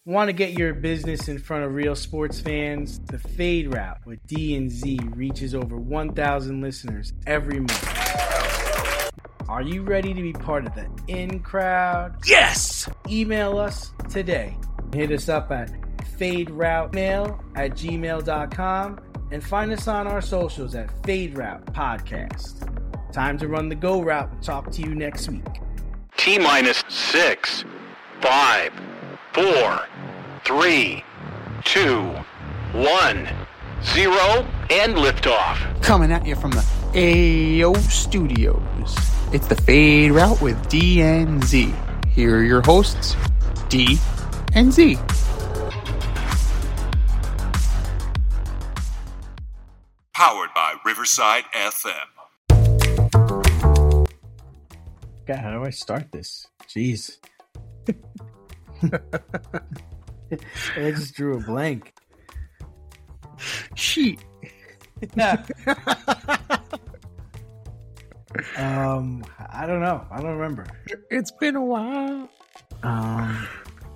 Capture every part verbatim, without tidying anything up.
Want to get your business in front of real sports fans? The Fade Route with D and Z reaches over one thousand listeners every month. Are you ready to be part of the in crowd? Yes! Email us today. Hit us up at faderoutemail at gmail dot com and find us on our socials at Fade Route Podcast. Time to run the go route and talk to you next week. T minus six, five, four, three, two, one, zero, and liftoff. Coming at you from the A O Studios. It's the Fade Route with D and Z. Here are your hosts, D and Z. Powered by Riverside F M. God, how do I start this? Jeez. I just drew a blank. Sheet. um, I don't know. I don't remember. It's been a while. Um,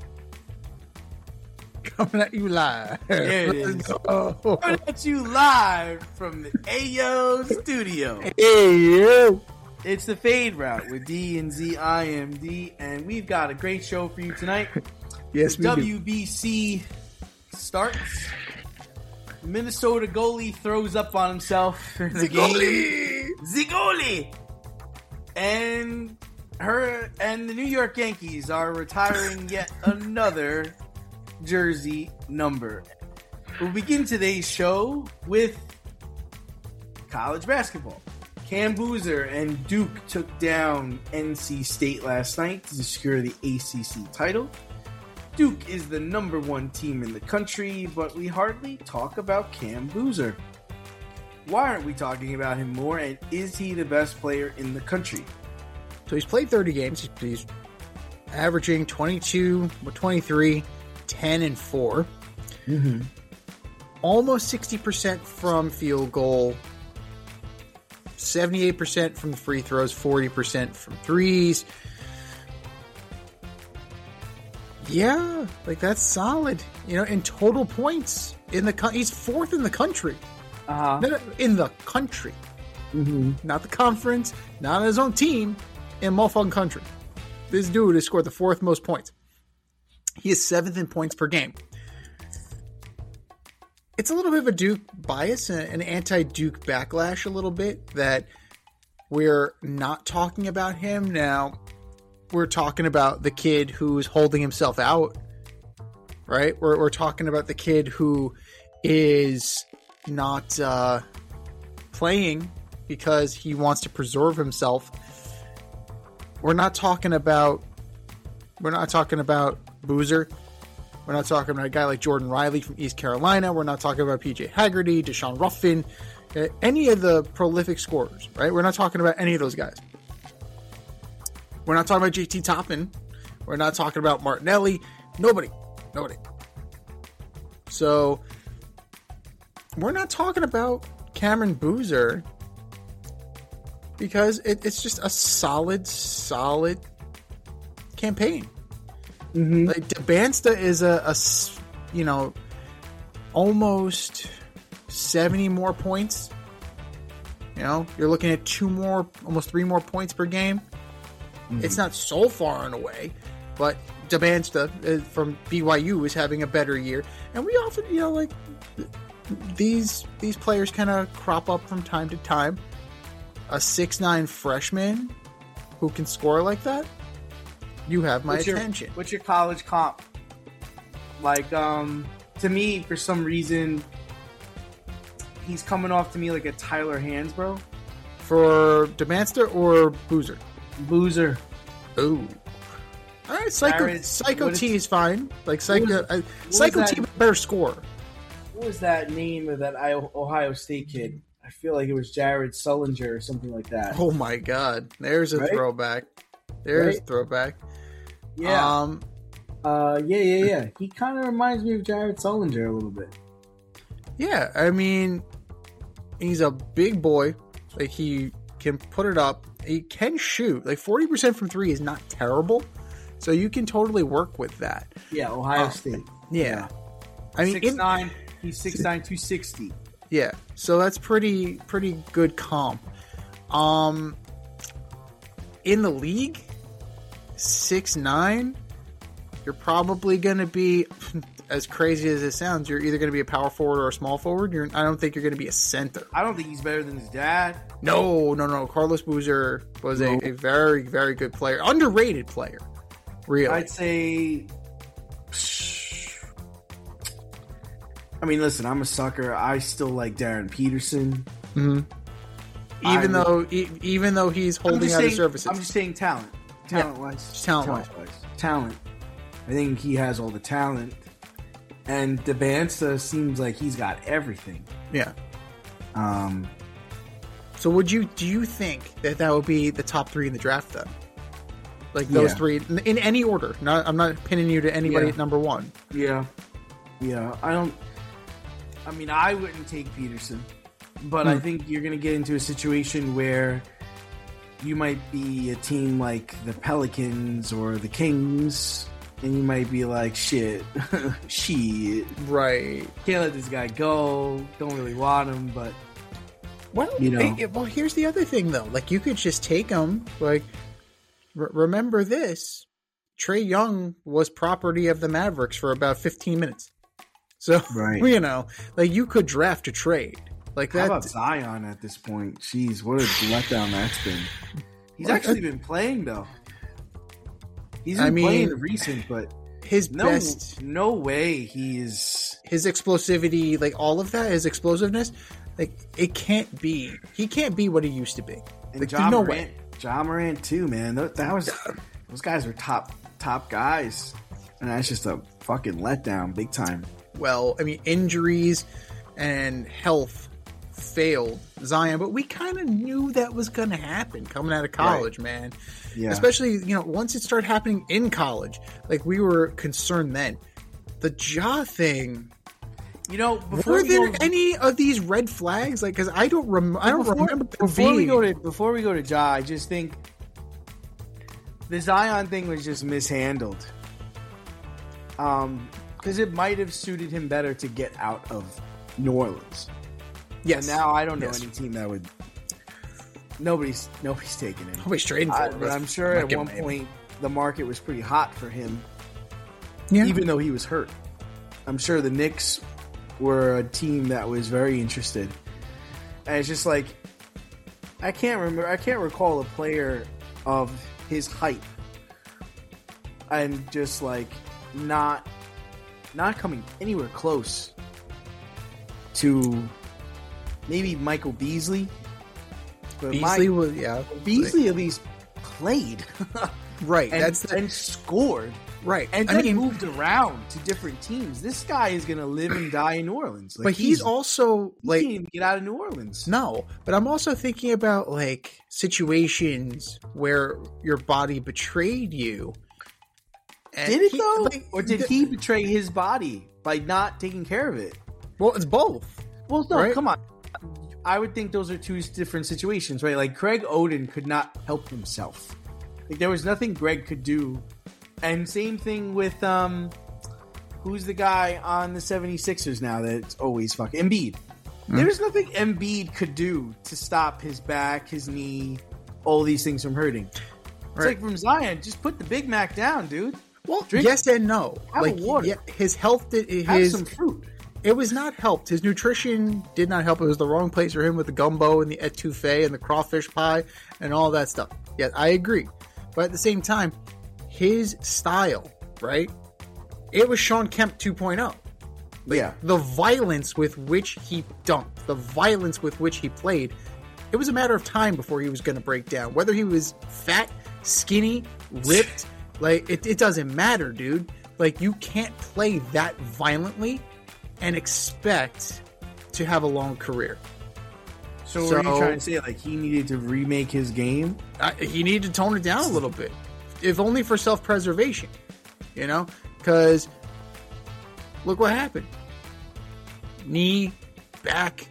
Coming at you live. There it is. Oh. Coming at you live from the A O Studio. Hey, yo. It's the Fade Route with D and Z I M D, and we've got a great show for you tonight. Yes, we W B C do. Starts. Minnesota goalie throws up on himself in the game. Zigoli! And her and the New York Yankees are retiring yet another jersey number. We'll begin today's show with college basketball. Cam Boozer and Duke took down N C State last night to secure the A C C title. Duke is the number one team in the country, but we hardly talk about Cam Boozer. Why aren't we talking about him more, and is he the best player in the country? So he's played thirty games. He's averaging twenty-two, twenty-three, ten, and four. Mm-hmm. Almost sixty percent from field goal. seventy-eight percent from the free throws, forty percent from threes. Yeah, like that's solid. You know, in total points in the co- he's fourth in the country. Uh-huh. No, no, in the country, Mm-hmm. not the conference, not his own team, in motherfucking country. This dude has scored the fourth most points. He is seventh in points per game. It's a little bit of a Duke bias, an anti-Duke backlash a little bit, that we're not talking about him. Now, we're talking about the kid who's holding himself out, right? We're, we're talking about the kid who is not uh, playing because he wants to preserve himself. We're not talking about, we're not talking about Boozer. We're not talking about a guy like Jordan Riley from East Carolina. We're not talking about P J Haggerty, Deshaun Ruffin, uh, any of the prolific scorers, right? We're not talking about any of those guys. We're not talking about J T Toppin. We're not talking about Martinelli. Nobody. Nobody. So, we're not talking about Cameron Boozer because it, it's just a solid, solid campaign. Mm-hmm. Like DeBansta is a, a, you know, almost seventy more points. You know, you're looking at two more, almost three more points per game. Mm-hmm. It's not so far and away, but DeBansta from B Y U is having a better year. And we often, you know, like these these players kind of crop up from time to time. A six nine freshman who can score like that. You have my what's attention. Your, what's your college comp? Like, um, to me, for some reason, he's coming off to me like a Tyler Hansbrough. For DeManster or Boozer? Boozer. Ooh. All right, Psycho, Jared, Psycho T is, is fine. Like Psycho, was, uh, Psycho T better score. What was that name of that Ohio State kid? I feel like it was Jared Sullinger or something like that. Oh my God, there's a right? throwback. There's right? a throwback. Yeah. Um. Uh. Yeah. Yeah. Yeah. He kind of reminds me of Jared Sullinger a little bit. Yeah. I mean, he's a big boy. Like he can put it up. He can shoot. Like forty percent from three is not terrible. So you can totally work with that. Yeah, Ohio Uh, State. Yeah. I mean, six in- nine. He's six nine, two sixty. Yeah, so that's pretty pretty good comp. Um, in the league, six nine, you're probably going to be, as crazy as it sounds, you're either going to be a power forward or a small forward. You're, I don't think you're going to be a center. I don't think he's better than his dad. No, no, no. Carlos Boozer was a, a very, very good player. Underrated player, really. I'd say... I mean, listen, I'm a sucker. I still like Darren Peterson. Mm-hmm. Even I though e- even though he's holding out saying, his services. I'm just saying talent. Talent-wise. Just talent-wise. Talent-wise. Talent. I think he has all the talent. And Debanza seems like he's got everything. Yeah. Um... So would you do you think that that would be the top three in the draft then? Like those Yeah. three in, in any order? Not I'm not pinning you to anybody Yeah. at number one. Yeah. Yeah. I don't... I mean, I wouldn't take Peterson. But Hmm. I think you're going to get into a situation where you might be a team like the Pelicans or the Kings, and you might be like, shit, shit, Right. can't let this guy go. Don't really want him, but Well, You know. eh, well, here's the other thing though. Like you could just take him. Like, r- remember this: Trae Young was property of the Mavericks for about fifteen minutes. So Right. you know, like you could draft a trade like how that. about Zion at this point? Jeez, what a letdown that's been. He's Well, actually been playing though. He's been I mean, playing recent, but his no, best, no way he's. his explosivity, like all of that, his explosiveness, like it can't be. He can't be what he used to be. And Like, John there's no Morant, way. John Morant too, man. That, that was those guys were top top guys, and that's just a fucking letdown, big time. Well, I mean, injuries and health failed Zion, but we kind of knew that was going to happen coming out of college, man. Yeah, Especially, you know, once it started happening in college, like we were concerned then. The jaw thing. you know. Before Were we there go, any of these red flags? Like, because I don't, rem- I don't before, remember. them Before we being- go to before we go to Ja, I just think the Zion thing was just mishandled. Um, because it might have suited him better to get out of New Orleans. yes, And now I don't know Yes. any team that would. Nobody's nobody's taking him. nobody's trading for I, him. but I'm sure Not at giving one him. point the market was pretty hot for him, yeah. even though he was hurt. I'm sure the Knicks were a team that was very interested. And it's just like I can't remember. I can't recall a player of his height and just like not not coming anywhere close to maybe Michael Beasley. But Beasley my, was, yeah, Beasley at least played right. and, that's the, and scored right. and I then mean, moved around to different teams. This guy is going to live and die in New Orleans. Like, but he's, also he like can't even get out of New Orleans. no. But I'm also thinking about like situations where your body betrayed you. And Did it he- though, like, or did the- he betray his body by not taking care of it? Well, it's both. Well, no, Right? come on. I would think those are two different situations, right? Like Greg Oden could not help himself. Like there was nothing Greg could do. And same thing with um who's the guy on the 76ers now that's always fucking Embiid. There's nothing Embiid could do to stop his back, his knee, all these things from hurting. It's Right. like from Zion, just put the Big Mac down, dude. Well, Drink- yes and no. have like a water. yeah, his health did Have his some fruit. it was not helped. His nutrition did not help. It was the wrong place for him with the gumbo and the etouffee and the crawfish pie and all that stuff. Yeah, I agree. But at the same time, his style, right? It was Sean Kemp two point oh. Yeah. The violence with which he dunked, the violence with which he played, it was a matter of time before he was going to break down. Whether he was fat, skinny, ripped, like it, it doesn't matter, dude. Like you can't play that violently and expect to have a long career. So, So- what are you trying to say? Like he needed to remake his game? Uh, he needed to tone it down a little bit, if only for self-preservation, you know? Because look what happened. Knee, back,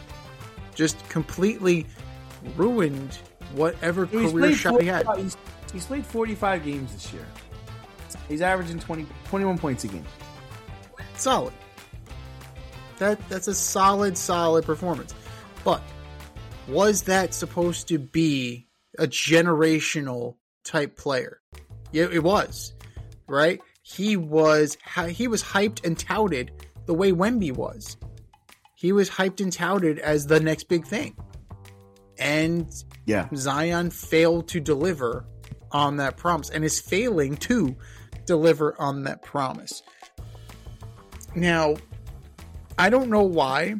just completely ruined whatever He's career played shot four, he had. he's He's played forty-five games this year. He's averaging twenty, twenty-one points a game. Solid. That that's a solid, solid performance. But was that supposed to be a generational type player? Yeah, it was, right? He was he was hyped and touted the way Wemby was. He was hyped and touted as the next big thing. And yeah, Zion failed to deliver on that promise and is failing to deliver on that promise. Now, I don't know why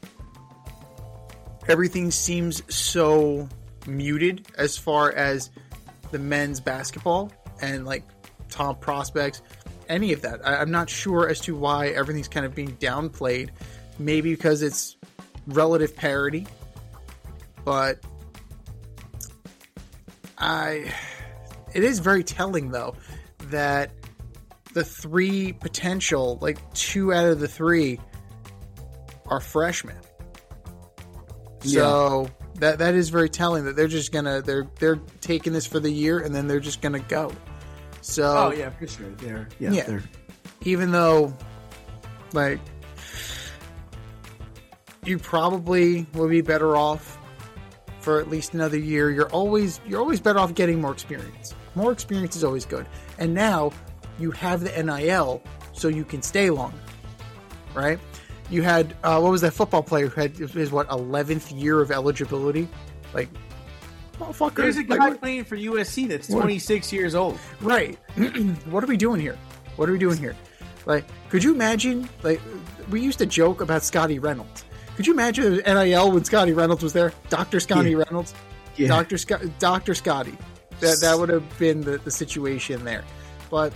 everything seems so muted as far as the men's basketball and like top prospects, any of that. I, I'm not sure as to why everything's kind of being downplayed. Maybe because it's relative parity, but I, it is very telling though that the three potential, like two out of the three, are freshmen. So yeah. that that is very telling that they're just gonna they're they're taking this for the year and then they're just gonna go. So oh yeah, for sure. They're yeah, yeah. They're... even though like you probably will be better off for at least another year. You're always you're always better off getting more experience. More experience is always good. And now you have the N I L, so you can stay longer, right? You had uh, what was that football player who had his what eleventh year of eligibility? Like, motherfucker. There's a guy like, playing for U S C that's twenty-six years old. Right. What are we doing here? What are we doing here? Like, could you imagine? Like, we used to joke about Scotty Reynolds. Could you imagine N I L when Scotty Reynolds was there? Doctor Scotty yeah. Reynolds? Yeah. Doctor Scott, Doctor Scotty. That that would have been the, the situation there. But,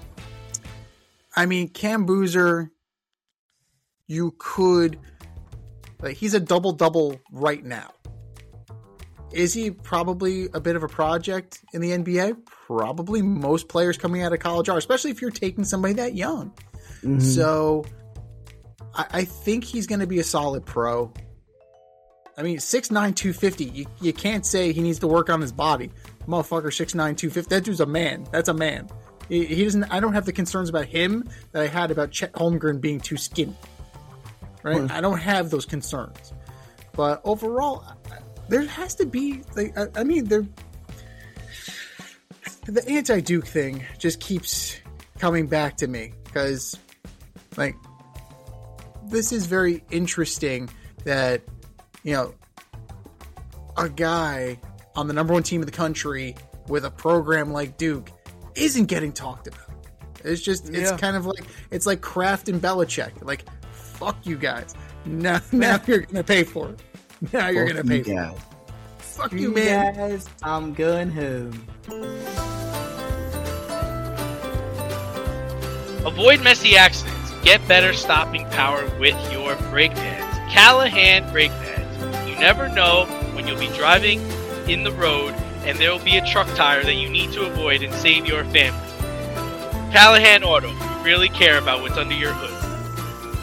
I mean, Cam Boozer, you could... Like, he's a double-double right now. Is he probably a bit of a project in the N B A? Probably. Most players coming out of college are, especially if you're taking somebody that young. Mm-hmm. So... I think he's going to be a solid pro. I mean, six nine, two fifty. You, you can't say he needs to work on his body. Motherfucker, six nine, two fifty. That dude's a man. That's a man. He, he doesn't. I don't have the concerns about him that I had about Chet Holmgren being too skinny. Right? Hmm. I don't have those concerns. But overall, there has to be. Like, I, I mean, there. The anti-Duke thing just keeps coming back to me because, like. This is very interesting that, you know, a guy on the number one team in the country with a program like Duke isn't getting talked about. It's just, it's yeah. kind of like, it's like Kraft and Belichick. Like, fuck you guys. Now, now you're going to pay for it. Now you're going to pay for it. Fuck you, you man. Guys, I'm going home. Avoid messy accidents. Get better stopping power with your brake pads. Callahan brake pads. You never know when you'll be driving in the road and there will be a truck tire that you need to avoid and save your family. Callahan Auto. We really care about what's under your hood.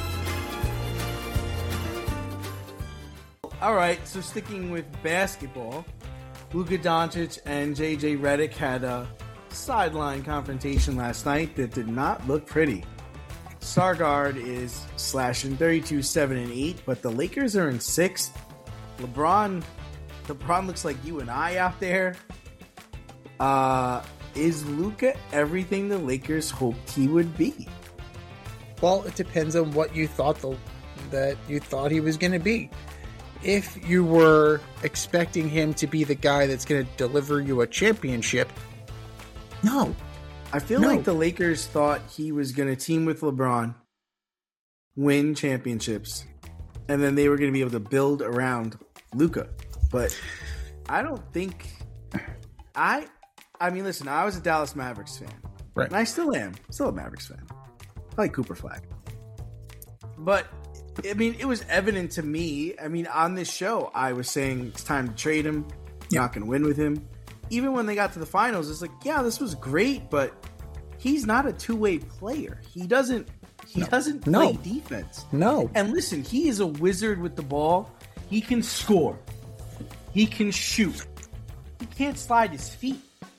All right, so sticking with basketball, Luka Doncic and J J Redick had a sideline confrontation last night that did not look pretty. Stargard is slashing thirty-two, seven, and eight, but the Lakers are in sixth. LeBron, LeBron looks like you and I out there. Uh, is Luka everything the Lakers hoped he would be? Well, it depends on what you thought the, that you thought he was going to be. If you were expecting him to be the guy that's going to deliver you a championship, no. I feel no. like the Lakers thought he was going to team with LeBron, win championships, and then they were going to be able to build around Luka. But I don't think I. I mean, listen, I was a Dallas Mavericks fan, right? And I still am, still a Mavericks fan. I like Cooper Flag, but I mean, it was evident to me. I mean, on this show, I was saying it's time to trade him. Yeah. Not going to win with him. Even when they got to the finals, it's like, yeah, this was great, but he's not a two-way player. He doesn't he no. doesn't play no. defense. No. And listen, he is a wizard with the ball. He can score. He can shoot. He can't slide his feet.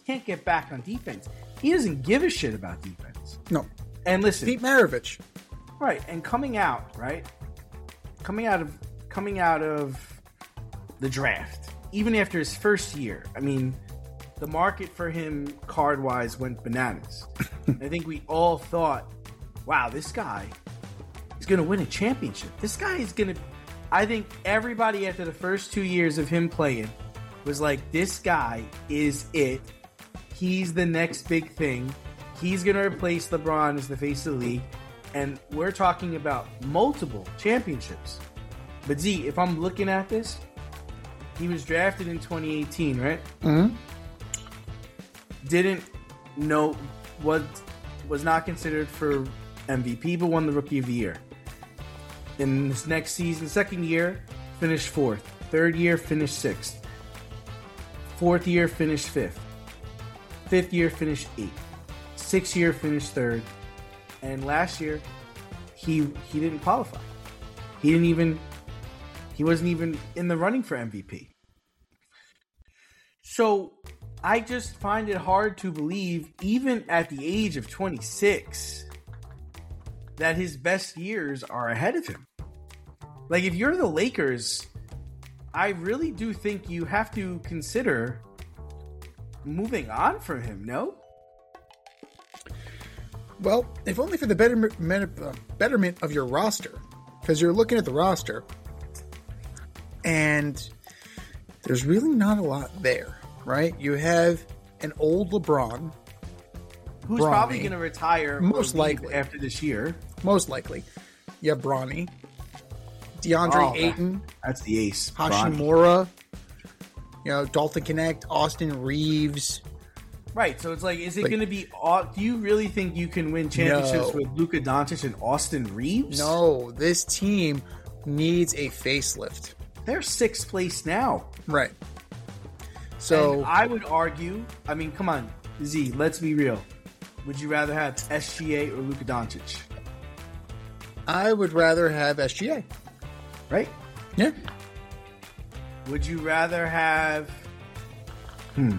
can't get back on defense. He doesn't give a shit about defense. No. And listen, Pete Maravich. right, and coming out, right? Coming out of coming out of the draft, even after his first year, I mean, the market for him card-wise went bananas. I think we all thought, wow, this guy is going to win a championship. This guy is going to... I think everybody after the first two years of him playing was like, this guy is it. He's the next big thing. He's going to replace LeBron as the face of the league. And we're talking about multiple championships. But Z, if I'm looking at this, he was drafted in twenty eighteen, right? Mm-hmm. Didn't know what was not considered for M V P, but won the Rookie of the Year. In this next season, second year, finished fourth. Third year, finished sixth. Fourth year, finished fifth. Fifth year, finished eighth. Sixth year, finished third. And last year, he he didn't qualify. He didn't even he wasn't even in the running for M V P. So I just find it hard to believe, even at the age of twenty-six, that his best years are ahead of him. Like, if you're the Lakers, I really do think you have to consider moving on from him, no? Well, if only for the betterment, uh, betterment of your roster. Because you're looking at the roster, and there's really not a lot there, right? You have an old LeBron. Who's Bronny, probably going to retire most likely after this year. Most likely. You have Bronny. DeAndre Oh, Ayton. that- That's the ace. Bronny. Hashimura. You know, Dalton Connect. Austin Reeves. Right, so it's like, is it Like- going to be... au- Do you really think you can win championships No. with Luka Doncic and Austin Reeves? No, this team needs a facelift. They're sixth place now. Right. So, And I would argue... I mean, come on, Z, let's be real. Would you rather have S G A or Luka Doncic? I would rather have S G A. Right? Yeah. Would you rather have... Hmm.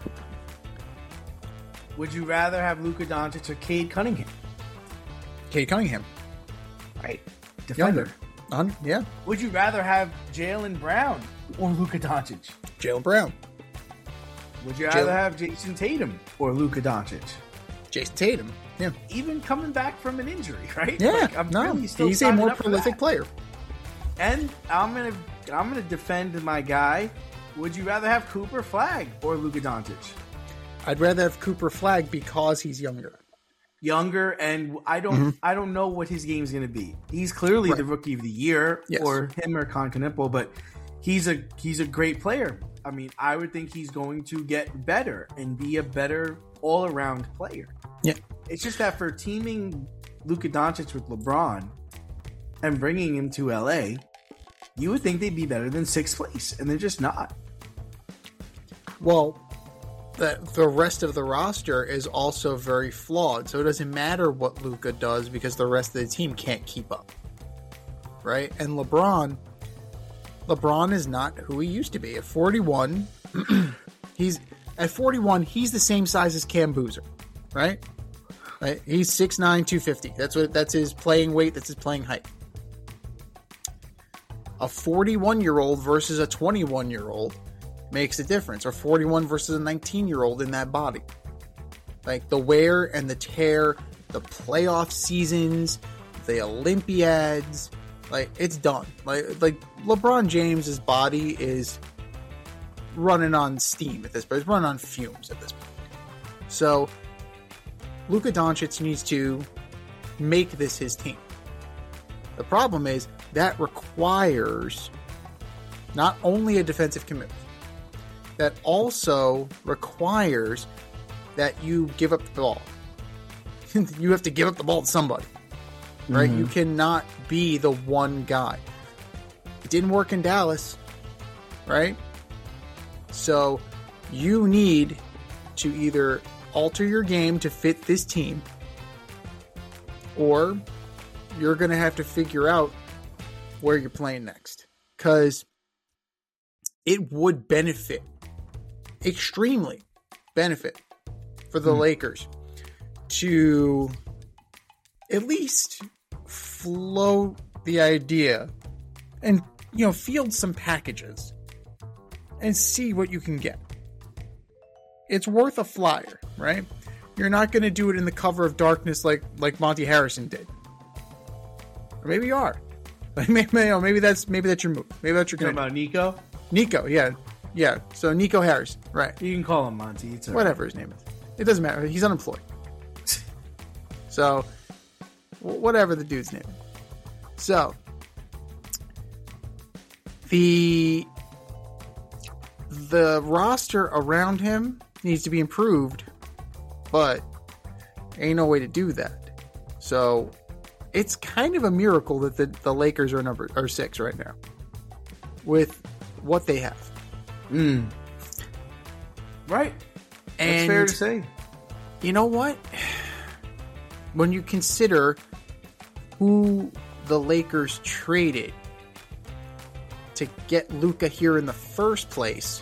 Would you rather have Luka Doncic or Cade Cunningham? Cade Cunningham. Right. Defender. Younger. Un- yeah. Would you rather have Jaylen Brown or Luka Doncic? Jaylen Brown. Would you rather Jaylen- have Jason Tatum or Luka Doncic? Jason Tatum. Yeah. Even coming back from an injury, right? Yeah. Like, I'm no. really still He's a signing more up for prolific that. player. And I'm gonna I'm gonna defend my guy. Would you rather have Cooper Flag or Luka Doncic? I'd rather have Cooper Flag because he's younger. Younger, and I don't Mm-hmm. I don't know what his game's gonna be. He's clearly Right. the Rookie of the Year, Yes. or him or Concanipo, but he's a he's a great player. I mean, I would think he's going to get better and be a better all around player. Yeah. It's just that for teaming Luka Doncic with LeBron and bringing him to L A, you would think they'd be better than sixth place, and they're just not. Well, the, the rest of the roster is also very flawed, so it doesn't matter what Luka does because the rest of the team can't keep up. Right? And LeBron, LeBron is not who he used to be. At forty-one, he's at forty-one, he's the same size as Cam Boozer, right? Right? He's six nine, two fifty. That's what that's his playing weight, that's his playing height. A forty-one-year-old versus a twenty-one-year-old makes a difference, or forty-one versus a nineteen-year-old in that body. Like the wear and the tear, the playoff seasons, the Olympiads, like it's done. Like like LeBron James's body is running on steam at this point. It's running on fumes at this point. So Luka Doncic needs to make this his team. The problem is that requires not only a defensive commitment, that also requires that you give up the ball. You have to give up the ball to somebody, right? Mm-hmm. You cannot be the one guy. It didn't work in Dallas, right? So you need to either alter your game to fit this team, or you're going to have to figure out where you're playing next. Because it would benefit extremely benefit for the hmm. Lakers to at least float the idea and, you know, field some packages and see what you can get. It's worth a flyer, right? You're not going to do it in the cover of darkness like, like Monty Harrison did. Or maybe you are. Maybe, maybe that's maybe that's your move. Maybe that's your. Talking about Nico. Nico, yeah, yeah. So Nico Harrison, right? You can call him Monty. It's whatever right. his name is. It doesn't matter. He's unemployed. So, whatever the dude's name is. So, the the roster around him needs to be improved, but ain't no way to do that. So. It's kind of a miracle that the, the Lakers are number are six right now with what they have. Mm. Right. And that's fair to say. You know what? When you consider who the Lakers traded to get Luka here in the first place,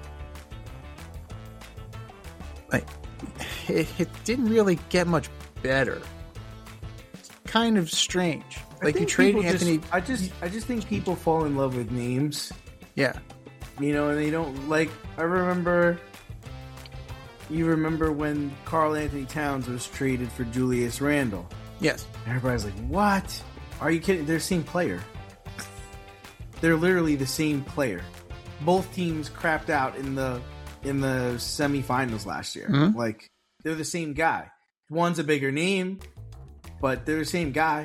like it, it didn't really get much better. Kind of strange. Like you trade Anthony. Just, I just, I just think people fall in love with names. Yeah, you know, and they don't like. I remember. You remember when Karl Anthony Towns was traded for Julius Randle? Yes. Everybody's like, "What? Are you kidding? They're the same player. They're literally the same player. Both teams crapped out in the in the semifinals last year. Mm-hmm. Like they're the same guy. One's a bigger name." But they're the same guy.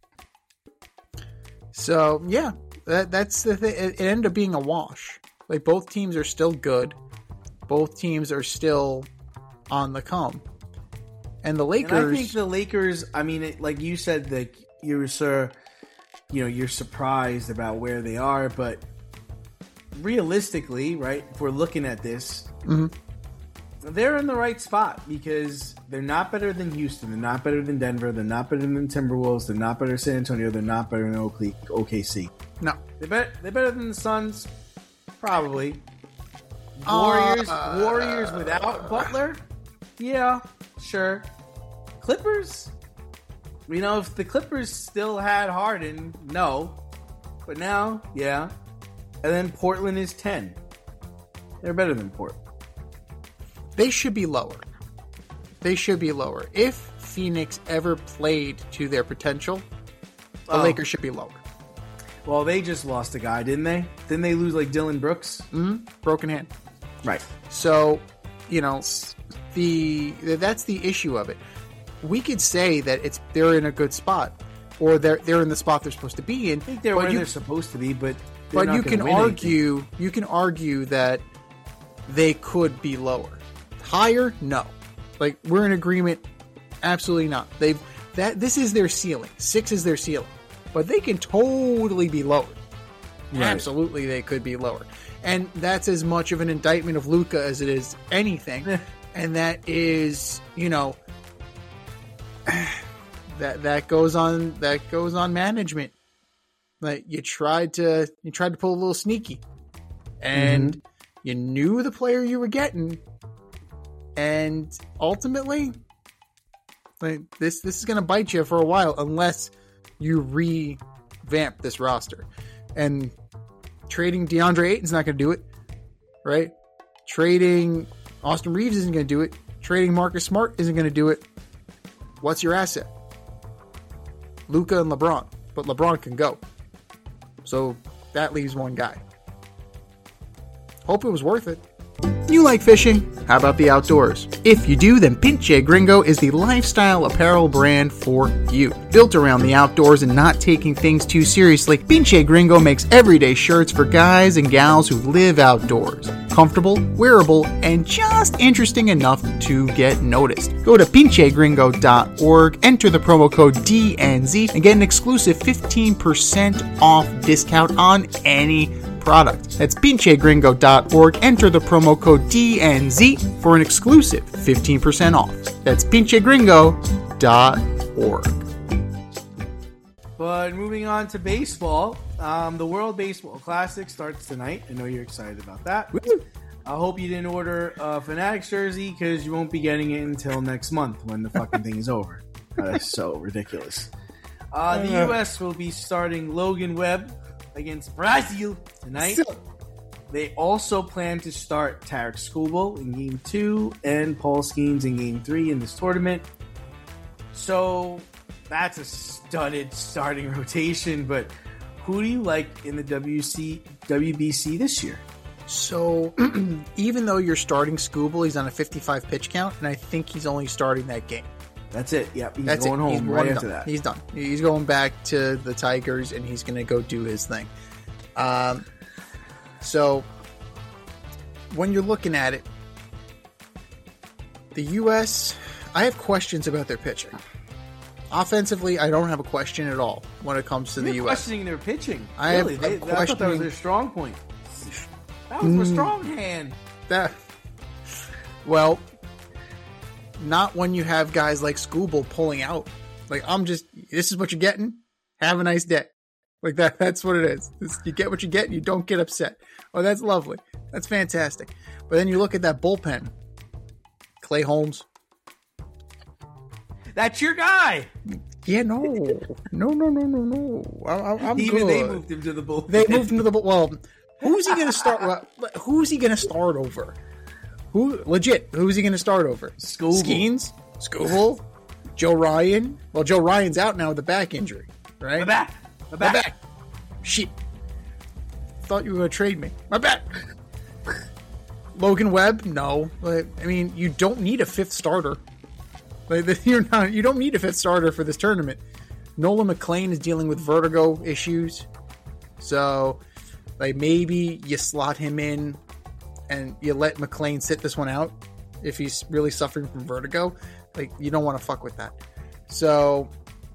So, yeah, that, that's the thing. It, it ended up being a wash. Like, both teams are still good. Both teams are still on the come. And the Lakers... And I think the Lakers, I mean, it, like you said, that you were so, you know, you're surprised about where they are. But realistically, right, if we're looking at this... Mm-hmm. They're in the right spot because they're not better than Houston. They're not better than Denver. They're not better than Timberwolves. They're not better than San Antonio. They're not better than O K C. No. They're better, they're better than the Suns, probably. Warriors uh, Warriors without Butler? Yeah, sure. Clippers? You know, if the Clippers still had Harden, no. But now, yeah. And then Portland is ten. They're better than Portland. They should be lower. They should be lower. If Phoenix ever played to their potential, the oh. Lakers should be lower. Well, they just lost a guy, didn't they? Didn't they lose like Dylan Brooks? Mm-hmm. Broken hand. Right. So, you know, the that's the issue of it. We could say that it's they're in a good spot, or they're they're in the spot they're supposed to be in. I think they're where you, they're supposed to be, but but you can argue anything. you can argue that they could be lower. Higher? No. Like, we're in agreement. Absolutely not. They've that this is their ceiling. Six is their ceiling. But they can totally be lower. Right. Absolutely they could be lower. And that's as much of an indictment of Luka as it is anything. And that is, you know, that that goes on that goes on management. Like you tried to you tried to pull a little sneaky. And mm-hmm. you knew the player you were getting. And ultimately, like this, this is going to bite you for a while unless you revamp this roster. And trading DeAndre Ayton's not going to do it, right? Trading Austin Reeves isn't going to do it. Trading Marcus Smart isn't going to do it. What's your asset? Luka and LeBron, but LeBron can go. So that leaves one guy. Hope it was worth it. You like fishing? How about the outdoors? If you do, then Pinche Gringo is the lifestyle apparel brand for you. Built around the outdoors and not taking things too seriously, Pinche Gringo makes everyday shirts for guys and gals who live outdoors. Comfortable, wearable, and just interesting enough to get noticed. Go to pinche gringo dot org, enter the promo code D N Z, and get an exclusive fifteen percent off discount on any product. That's pinche gringo dot org. Enter the promo code D N Z for an exclusive fifteen percent off. That's pinche gringo dot org. But moving on to baseball, um, the World Baseball Classic starts tonight. I know you're excited about that. I hope you didn't order a Fanatics jersey because you won't be getting it until next month when the fucking thing is over. That's so ridiculous. Uh, the U S will be starting Logan Webb against Brazil tonight. They also plan to start Tarek Skubal in Game two and Paul Skeens in Game three in this tournament. So that's a studded starting rotation, but who do you like in the W C, W B C this year? So, even though you're starting Skubal, he's on a fifty-five pitch count, and I think he's only starting that game. That's it. Yep, he's That's going it. home He's right done. after that. He's done. He's going back to the Tigers, and he's going to go do his thing. Um, so, when you're looking at it, the U S, I have questions about their pitching. Offensively, I don't have a question at all when it comes to You're the U S. questioning their pitching. I have really? a They, I thought that was questioning- their strong point. That was their Mm. strong hand. That, well, not when you have guys like Skubal pulling out. Like, I'm just, this is what you're getting. Have a nice day. Like that. That's what it is. It's, you get what you get. And you don't get upset. Oh, that's lovely. That's fantastic. But then you look at that bullpen. Clay Holmes. That's your guy. Yeah, no, no, no, no, no, no. I, I, I'm Even good. they moved him to the bullpen. They moved him to the bull. Well, who's he going to start? well, Who's he going to start over? Who legit? Who's he going to start over? Skubal. Skeens, Skubal, Joe Ryan. Well, Joe Ryan's out now with a back injury, right? My back. My My back. back. Shit. Thought you were going to trade me. My back. Logan Webb, no. But, I mean, you don't need a fifth starter. Like, you're not. You don't need a fifth starter for this tournament. Nolan McLean is dealing with vertigo issues, so like maybe you slot him in and you let McLean sit this one out if he's really suffering from vertigo. Like, you don't want to fuck with that. So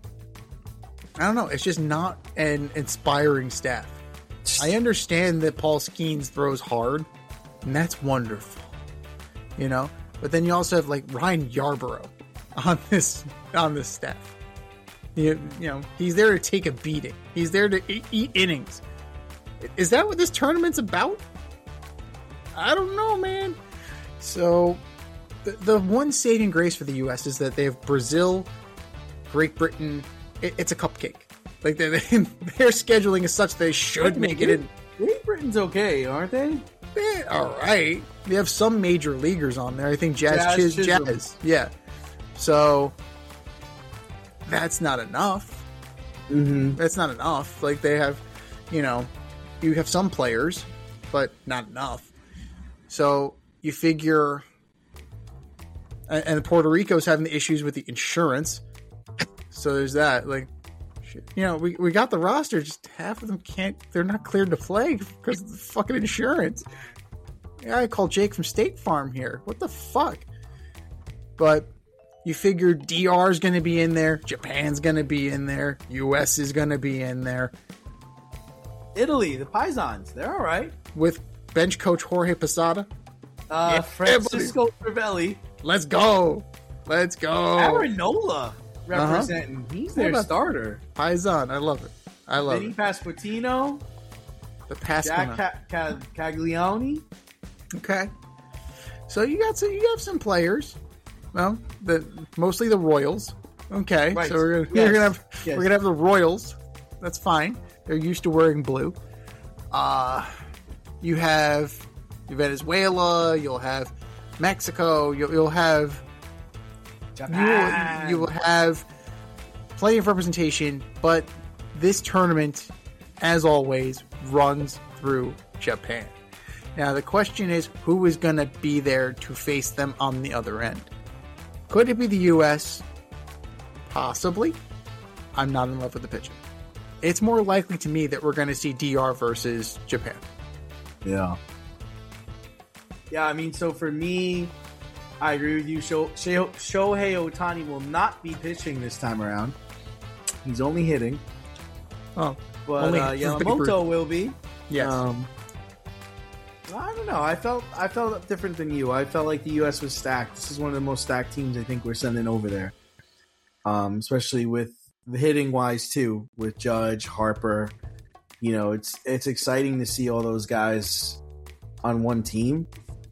I don't know. It's just not an inspiring staff. I understand that Paul Skeens throws hard, and that's wonderful, you know. But then you also have like Ryan Yarborough on this on this staff. You, you know, he's there to take a beating. He's there to eat, eat innings. Is that what this tournament's about? I don't know, man. So the, the one saving grace for the U S is that they have Brazil, Great Britain. It, it's a cupcake. Like they, they, their scheduling is such they should make it in. Great Britain's okay, aren't they? Eh, all right. They have some major leaguers on there. I think Jazz, Jazz Chiz, Chisholm. Jazz. Yeah. So that's not enough. Mm-hmm. That's not enough. Like they have, you know, you have some players, but not enough. So you figure, and, and Puerto Rico's having the issues with the insurance. So there's that. Like, shit. You know, we, we got the roster. Just half of them can't. They're not cleared to play because of the fucking insurance. Yeah, I called Jake from State Farm here. What the fuck? But you figure D R's going to be in there. Japan's going to be in there. U S is going to be in there. Italy, the Pisons, they're all right. With bench coach Jorge Posada. Uh, Yeah, Francisco Crivelli, Let's go. Let's go. Aaron Nola representing. He's their How about- starter. Paisan. I love it. I love Vinny it. Pasquantino, The Jack Pascana. Ca- Ca- Caglioni. Okay. So you got some, you have some players. Well, the mostly the Royals. Okay. Right. So we're gonna, Yes. we're gonna have Yes. we're gonna have the Royals. That's fine. They're used to wearing blue. Uh you have Venezuela. You'll have Mexico. You'll, you'll have you Japan. will, you will have plenty of representation, but this tournament, as always, runs through Japan. Now, the question is, who is going to be there to face them on the other end? Could it be the U S? Possibly. I'm not in love with the pitching. It's more likely to me that we're going to see D R versus Japan. Yeah. Yeah, I mean, so for me, I agree with you. Sho- Sho- Shohei Ohtani will not be pitching this time around. He's only hitting. Oh, But Only uh, for Babe Yamamoto will be. yes. Um, I don't know. I felt I felt different than you. I felt like the U S was stacked. This is one of the most stacked teams I think we're sending over there. Um, especially with the hitting wise too, with Judge, Harper. You know, it's it's exciting to see all those guys on one team.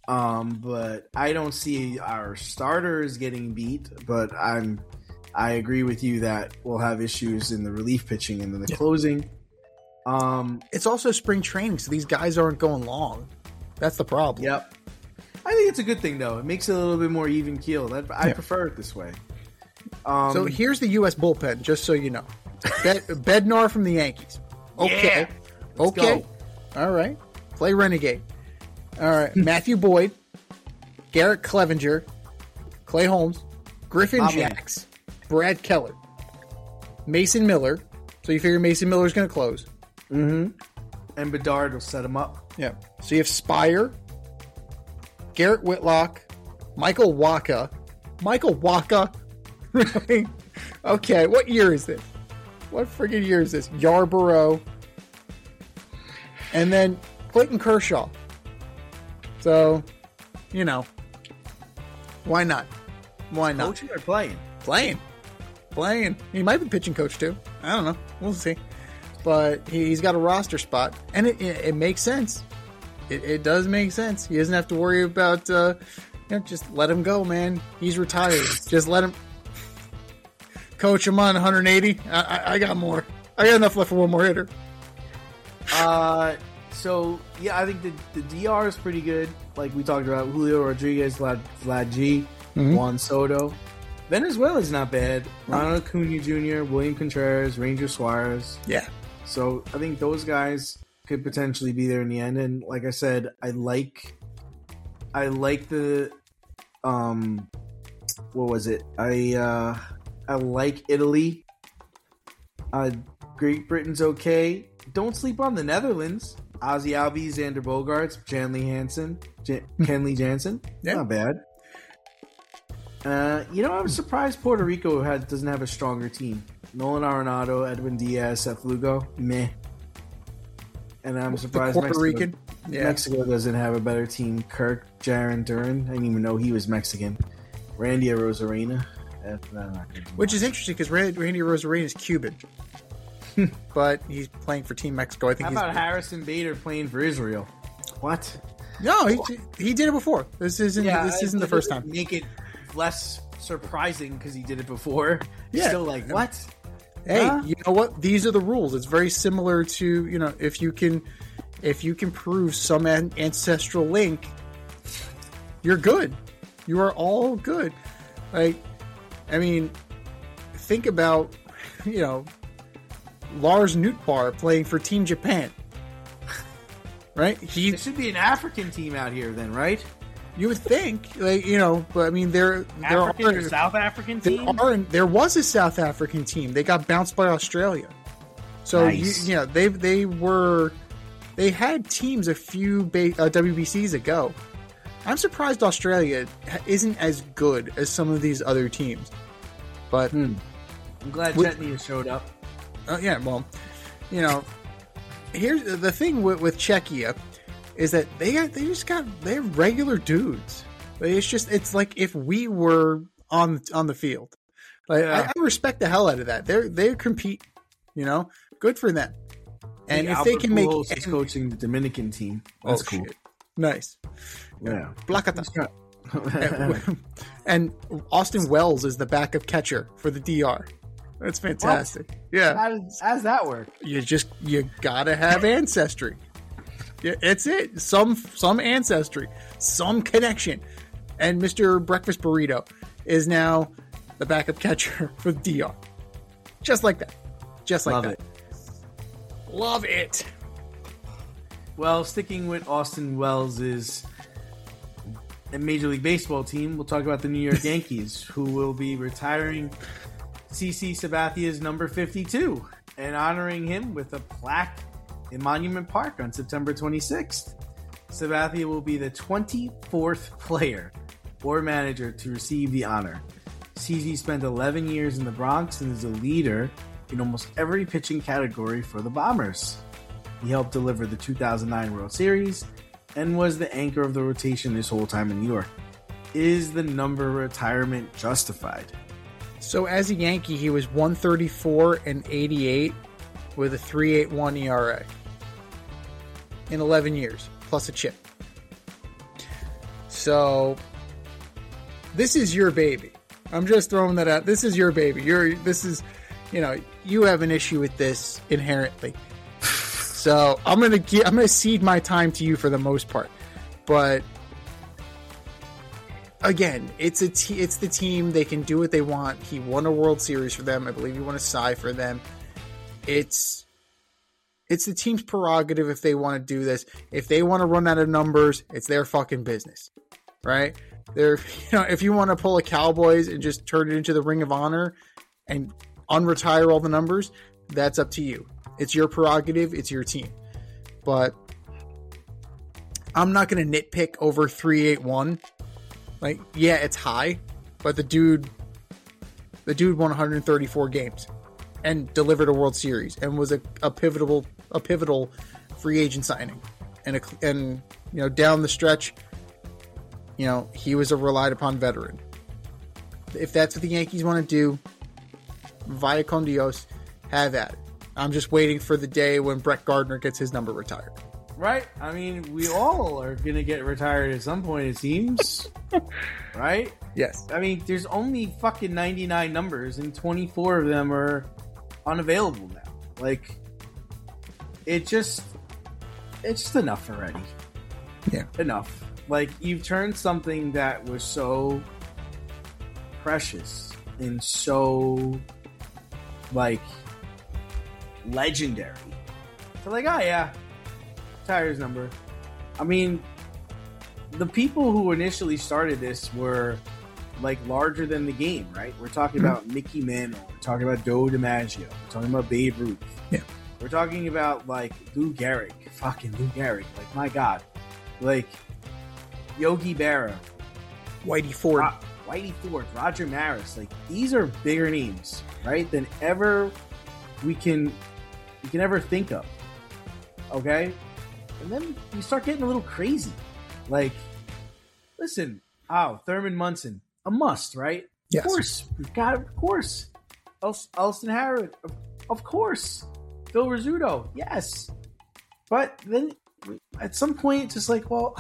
Um, but I don't see our starters getting beat. But I'm, I agree with you that we'll have issues in the relief pitching and then the yeah. closing. Um, it's also spring training, so these guys aren't going long. That's the problem. Yep. I think it's a good thing though. It makes it a little bit more even keeled. I, I yeah. prefer it this way. Um, so here's the U S bullpen, just so you know. Bed- Bednar from the Yankees. Okay. Yeah. Okay. Go. All right. Play Renegade. All right. Matthew Boyd, Garrett Clevenger, Clay Holmes, Griffin oh, Jacks, man. Brad Keller, Mason Miller. So you figure Mason Miller's going to close. Mm-hmm. And Bedard will set him up. Yeah. So you have Spire, Garrett Whitlock, Michael Waka. Michael Waka? Really? Okay. What year is this? What friggin' year is this? Yarborough. And then Clayton Kershaw. So, you know, why not? Why not? Coaching or playing? Playing. Playing. He might be pitching coach too. I don't know. We'll see. But he's got a roster spot. And it, it, it makes sense. It, it does make sense. He doesn't have to worry about, uh, you know, just let him go, man. He's retired. Just let him. Coach, I'm on one hundred eighty. I, I, I got more. I got enough left for one more hitter. Uh, so yeah, I think the, the D R is pretty good. Like we talked about, Julio Rodriguez, Vlad, Vlad G, mm-hmm. Juan Soto. Venezuela's not bad. Ronald Acuna Junior, William Contreras, Ranger Suarez. Yeah. So I think those guys could potentially be there in the end. And like I said, I like, I like the, um, what was it? I uh, I like Italy. Uh, Great Britain's okay. Don't sleep on the Netherlands. Ozzy Albies, Xander Bogaerts, Janley Hansen, Jan- Kenley Jansen. Yeah. Not bad. Uh, you know, I'm surprised Puerto Rico had, doesn't have a stronger team. Nolan Arenado, Edwin Diaz, Seth Lugo, meh. And I'm surprised the Puerto Mexico, Rican. Yeah. Mexico doesn't have a better team. Kirk, Jaron Duran. I didn't even know he was Mexican. Randy Arozarena. Which is interesting because Randy Arozarena is Cuban. But he's playing for Team Mexico. I think. How he's about Harrison Bader playing for Israel? What? No, he he did it before. This isn't yeah, this isn't the first time. Make it less surprising because he did it before. Yeah. Still like what? Hey, huh? You know what? These are the rules. It's very similar to, you know, if you can if you can prove some an- ancestral link, you're good. You are all good. Like, I mean, think about, you know, Lars Nootbaar playing for Team Japan. Right? He There should be an African team out here then, right? You would think, like, you know, but I mean, there there African are or South African there team. Are, there was a South African team. They got bounced by Australia. So nice. you, you know, they they were they had teams a few ba- uh, W B Cs ago. I'm surprised Australia isn't as good as some of these other teams. But hmm. I'm glad with, Chetney has showed up. Uh, yeah, well, you know, here's the thing with, with Czechia is that they got they just got they're regular dudes. It's just it's like if we were on on the field. Like yeah. I, I respect the hell out of that. They're they compete, you know, good for them. And yeah, if Albert they can Pujols make is coaching the Dominican team. That's oh, cool. Shit. Nice. Yeah. Placata. and, and Austin Wells is the backup catcher for the D R. That's fantastic. What? Yeah. How does, how does that work? You just you gotta have ancestry. Yeah, it's it. Some some ancestry, some connection. And Mister Breakfast Burrito is now the backup catcher for the D R. Just like that. Just like Love that. It. Love it. Well, sticking with Austin Wells' Major League Baseball team, we'll talk about the New York Yankees, who will be retiring C C Sabathia's number fifty-two and honoring him with a plaque in Monument Park on September twenty-sixth. Sabathia will be the twenty-fourth player or manager to receive the honor. C Z spent eleven years in the Bronx and is a leader in almost every pitching category for the Bombers. He helped deliver the two thousand nine World Series and was the anchor of the rotation this whole time in New York. Is the number retirement justified? So as a Yankee, he was one thirty-four and eighty-eight with a three point eight one E R A in eleven years, plus a chip. So this is your baby. I'm just throwing that out. This is your baby. You're this is, you know, you have an issue with this inherently. So I'm gonna give, I'm gonna cede my time to you for the most part. But again, it's a te- it's the team. They can do what they want. He won a World Series for them. I believe he won a Cy for them. It's it's the team's prerogative if they want to do this. If they want to run out of numbers, it's their fucking business, right? They're, you know, if you want to pull a Cowboys and just turn it into the Ring of Honor and unretire all the numbers, that's up to you. It's your prerogative. It's your team. But I'm not going to nitpick over three eight one. Like, yeah, it's high, but the dude, the dude won one hundred thirty-four games and delivered a World Series and was a, a pivotal, a pivotal free agent signing. And, a, and, you know, down the stretch, you know, he was a relied upon veteran. If that's what the Yankees want to do, vaya con Dios, have at it. I'm just waiting for the day when Brett Gardner gets his number retired. Right? I mean, we all are going to get retired at some point, it seems. Right? Yes. I mean, there's only fucking ninety-nine numbers, and twenty-four of them are unavailable now. Like, it just, it's just enough already. Yeah. Enough. Like, you've turned something that was so precious and so, like, legendary. So, like, oh, yeah. Tires number. I mean, the people who initially started this were like larger than the game, right? We're talking mm-hmm. about Mickey Mantle. We're talking about Joe DiMaggio. We're talking about Babe Ruth. Yeah. We're talking about like Lou Gehrig. Fucking Lou Gehrig. Like, my God. Like Yogi Berra. Whitey Ford. Ro- Whitey Ford. Roger Maris. Like, these are bigger names, right? Than ever we can we can ever think of. Okay? And then you start getting a little crazy. Like, listen, oh, Thurman Munson, a must, right? Yes. Of course. We've got it, of course. El- Elston Harrod, of, of course. Phil Rizzuto, yes. But then at some point, it's just like, well,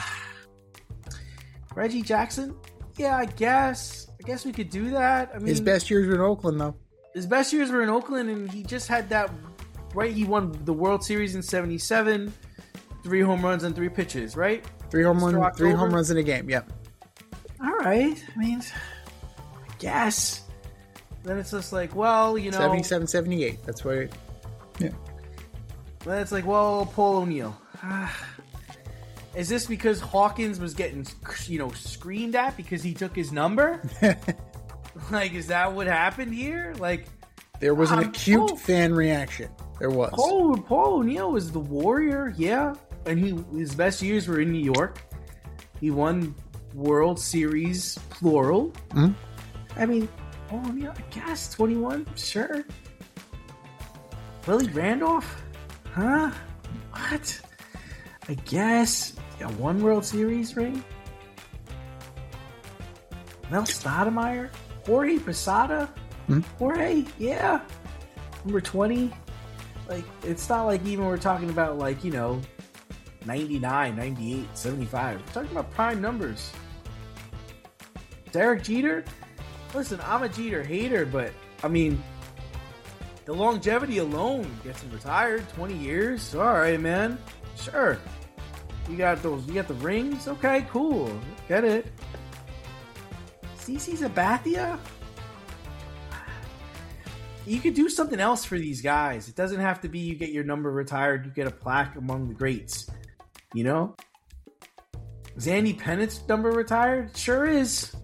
Reggie Jackson, yeah, I guess. I guess we could do that. I mean, his best years were in Oakland, though. His best years were in Oakland, and he just had that, right? He won the World Series in seventy-seven. Three home runs and three pitches, right? Three home runs, three home runs in a game. Yep. All right. I mean, I guess. Then it's just like, well, you know, seventy-seven, seventy-eight. That's why. Yeah. Then it's like, well, Paul O'Neill. Is this because Hawkins was getting, you know, screamed at because he took his number? Like, is that what happened here? Like, there was an um, acute Paul, fan reaction. There was. Paul, Paul O'Neill was the warrior, yeah. And he his best years were in New York. He won World Series, plural. Mm-hmm. I mean, oh, O'Neill, I guess, twenty-one, sure. Willie Randolph? Huh? What? I guess. Yeah, one World Series ring? Mel Stoudemire? Jorge Posada? Mm-hmm. Jorge? Yeah. Number twenty? Like, it's not like even we're talking about, like, you know, ninety-nine, ninety-eight, seventy-five. We're talking about prime numbers. Derek Jeter? Listen, I'm a Jeter hater, but, I mean, the longevity alone gets him retired. twenty years? All right, man. Sure. You got those, you got the rings? Okay, cool. Get it. CeCe Sabathia? You could do something else for these guys. It doesn't have to be you get your number retired, you get a plaque among the greats. You know? Zandy Pennett's number retired? Sure is.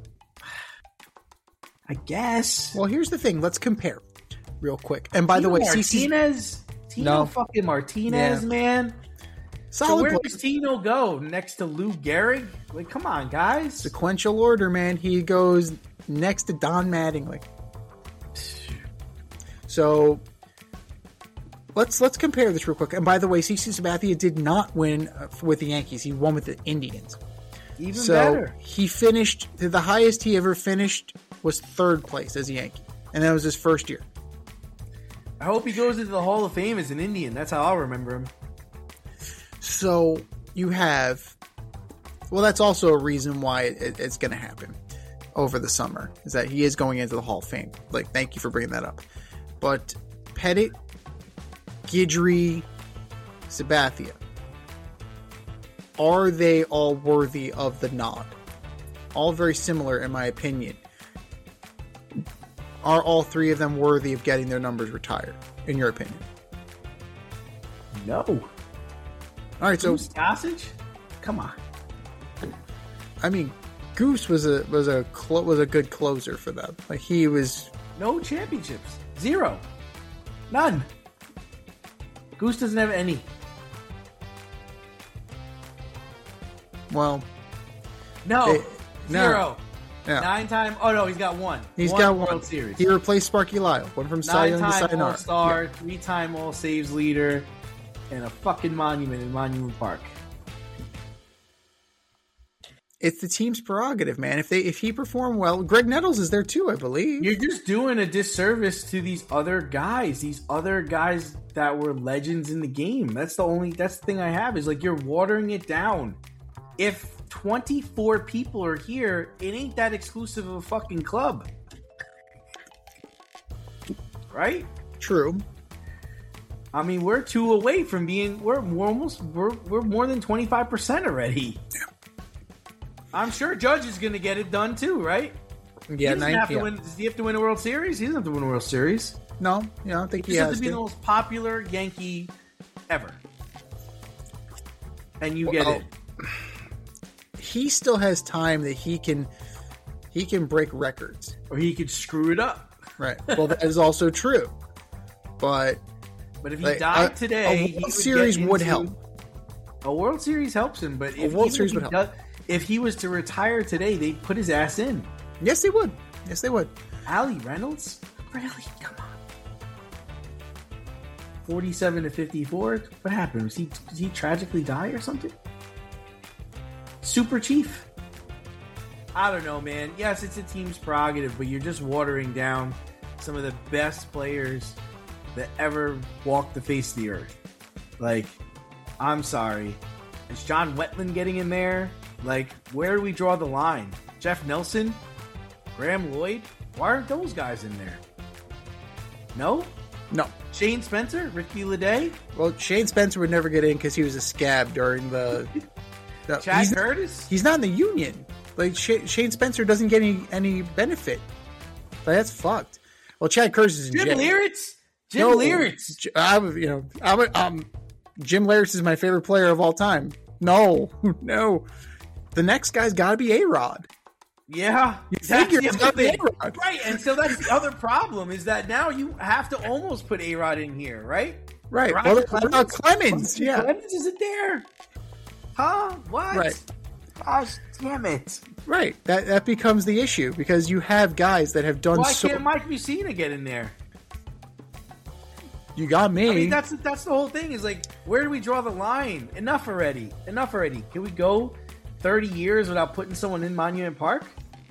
I guess. Well, here's the thing. Let's compare real quick. And by Tino the way, Martinez? Tino No. fucking Martinez, Yeah. man. solid So where play. does Tino go? Next to Lou Gehrig? Like, come on, guys. Sequential order, man. He goes next to Don Mattingly. So let's let's compare this real quick. And by the way, CeCe Sabathia did not win uh, with the Yankees. He won with the Indians. Even so better. He finished, the highest he ever finished was third place as a Yankee. And that was his first year. I hope he goes into the Hall of Fame as an Indian. That's how I'll remember him. So you have Well, that's also a reason why it, it's going to happen over the summer, is that he is going into the Hall of Fame. Like, thank you for bringing that up. But Pettit, Guidry, Sabathia, are they all worthy of the nod? All very similar, in my opinion. Are all three of them worthy of getting their numbers retired, in your opinion? No. All right, so Goose Gossage? Come on. I mean, Goose was a was a clo- was a good closer for them. Like, he was. No championships. Zero. None. Goose doesn't have any. Well, No. They- no. Zero. yeah. Nine time. Oh no, he's got one. He's one got World one. Series. He replaced Sparky Lyle. One from Cy Young to Nine time Sayonara. All Star, Yeah. three time All Saves leader, and a fucking monument in Monument Park. It's the team's prerogative, man. If they if he performed well, Greg Nettles is there too, I believe. You're just doing a disservice to these other guys. These other guys that were legends in the game. That's the only. That's the thing I have is like you're watering it down. If twenty-four people are here, it ain't that exclusive of a fucking club, right? True. I mean, we're two away from being. We're, we're almost. We're we're more than twenty-five percent already. Yeah. I'm sure Judge is going to get it done too, right? Yeah, he doesn't nine, have to yeah. win. Does he have to win a World Series? He doesn't have to win a World Series. No, yeah, I don't think He he just has has to be to. the most popular Yankee ever, and you get Well, it. He still has time that he can he can break records. Or he could screw it up. Right. Well, that is also true. But But if he like, died a- today, a he World would Series get would into- help. A World Series helps him, but if, World even Series if he would help. does- if he was to retire today, they'd put his ass in. Yes, they would. Yes, they would. Ali Reynolds? Really? Come on. forty-seven to fifty-four? What happened? Was he, did he tragically die or something? Super Chief? I don't know, man. Yes, it's a team's prerogative, but you're just watering down some of the best players that ever walked the face of the earth. Like, I'm sorry. Is John Wetland getting in there? Like, where do we draw the line? Jeff Nelson? Graham Lloyd? Why aren't those guys in there? No? No. Shane Spencer? Ricky Leday? Well, Shane Spencer would never get in because he was a scab during the. the Chad he's, Curtis? he's not in the union. Like, Sh- Shane Spencer doesn't get any any benefit. Like, that's fucked. Well, Chad Curtis is in Jim jail. Leyritz? Jim No, Leyritz? J- I'm, you know, I'm, um, Jim Leyritz is my favorite player of all time. No, no. The next guy's got to be A-Rod. Yeah. You That's figure the it's other gotta be thing. A-Rod. Right, and so that's the other problem is that now you have to almost put A-Rod in here, right? Right. Roger Well, Clemens? uh, Clemens, yeah. Clemens isn't there. Huh? What? Right. Gosh, damn it. Right. That that becomes the issue because you have guys that have done Why so. can't Mike Mussina get in there? You got me. I mean, that's that's the whole thing. Is like, where do we draw the line? Enough already. Enough already. Can we go thirty years without putting someone in Monument Park?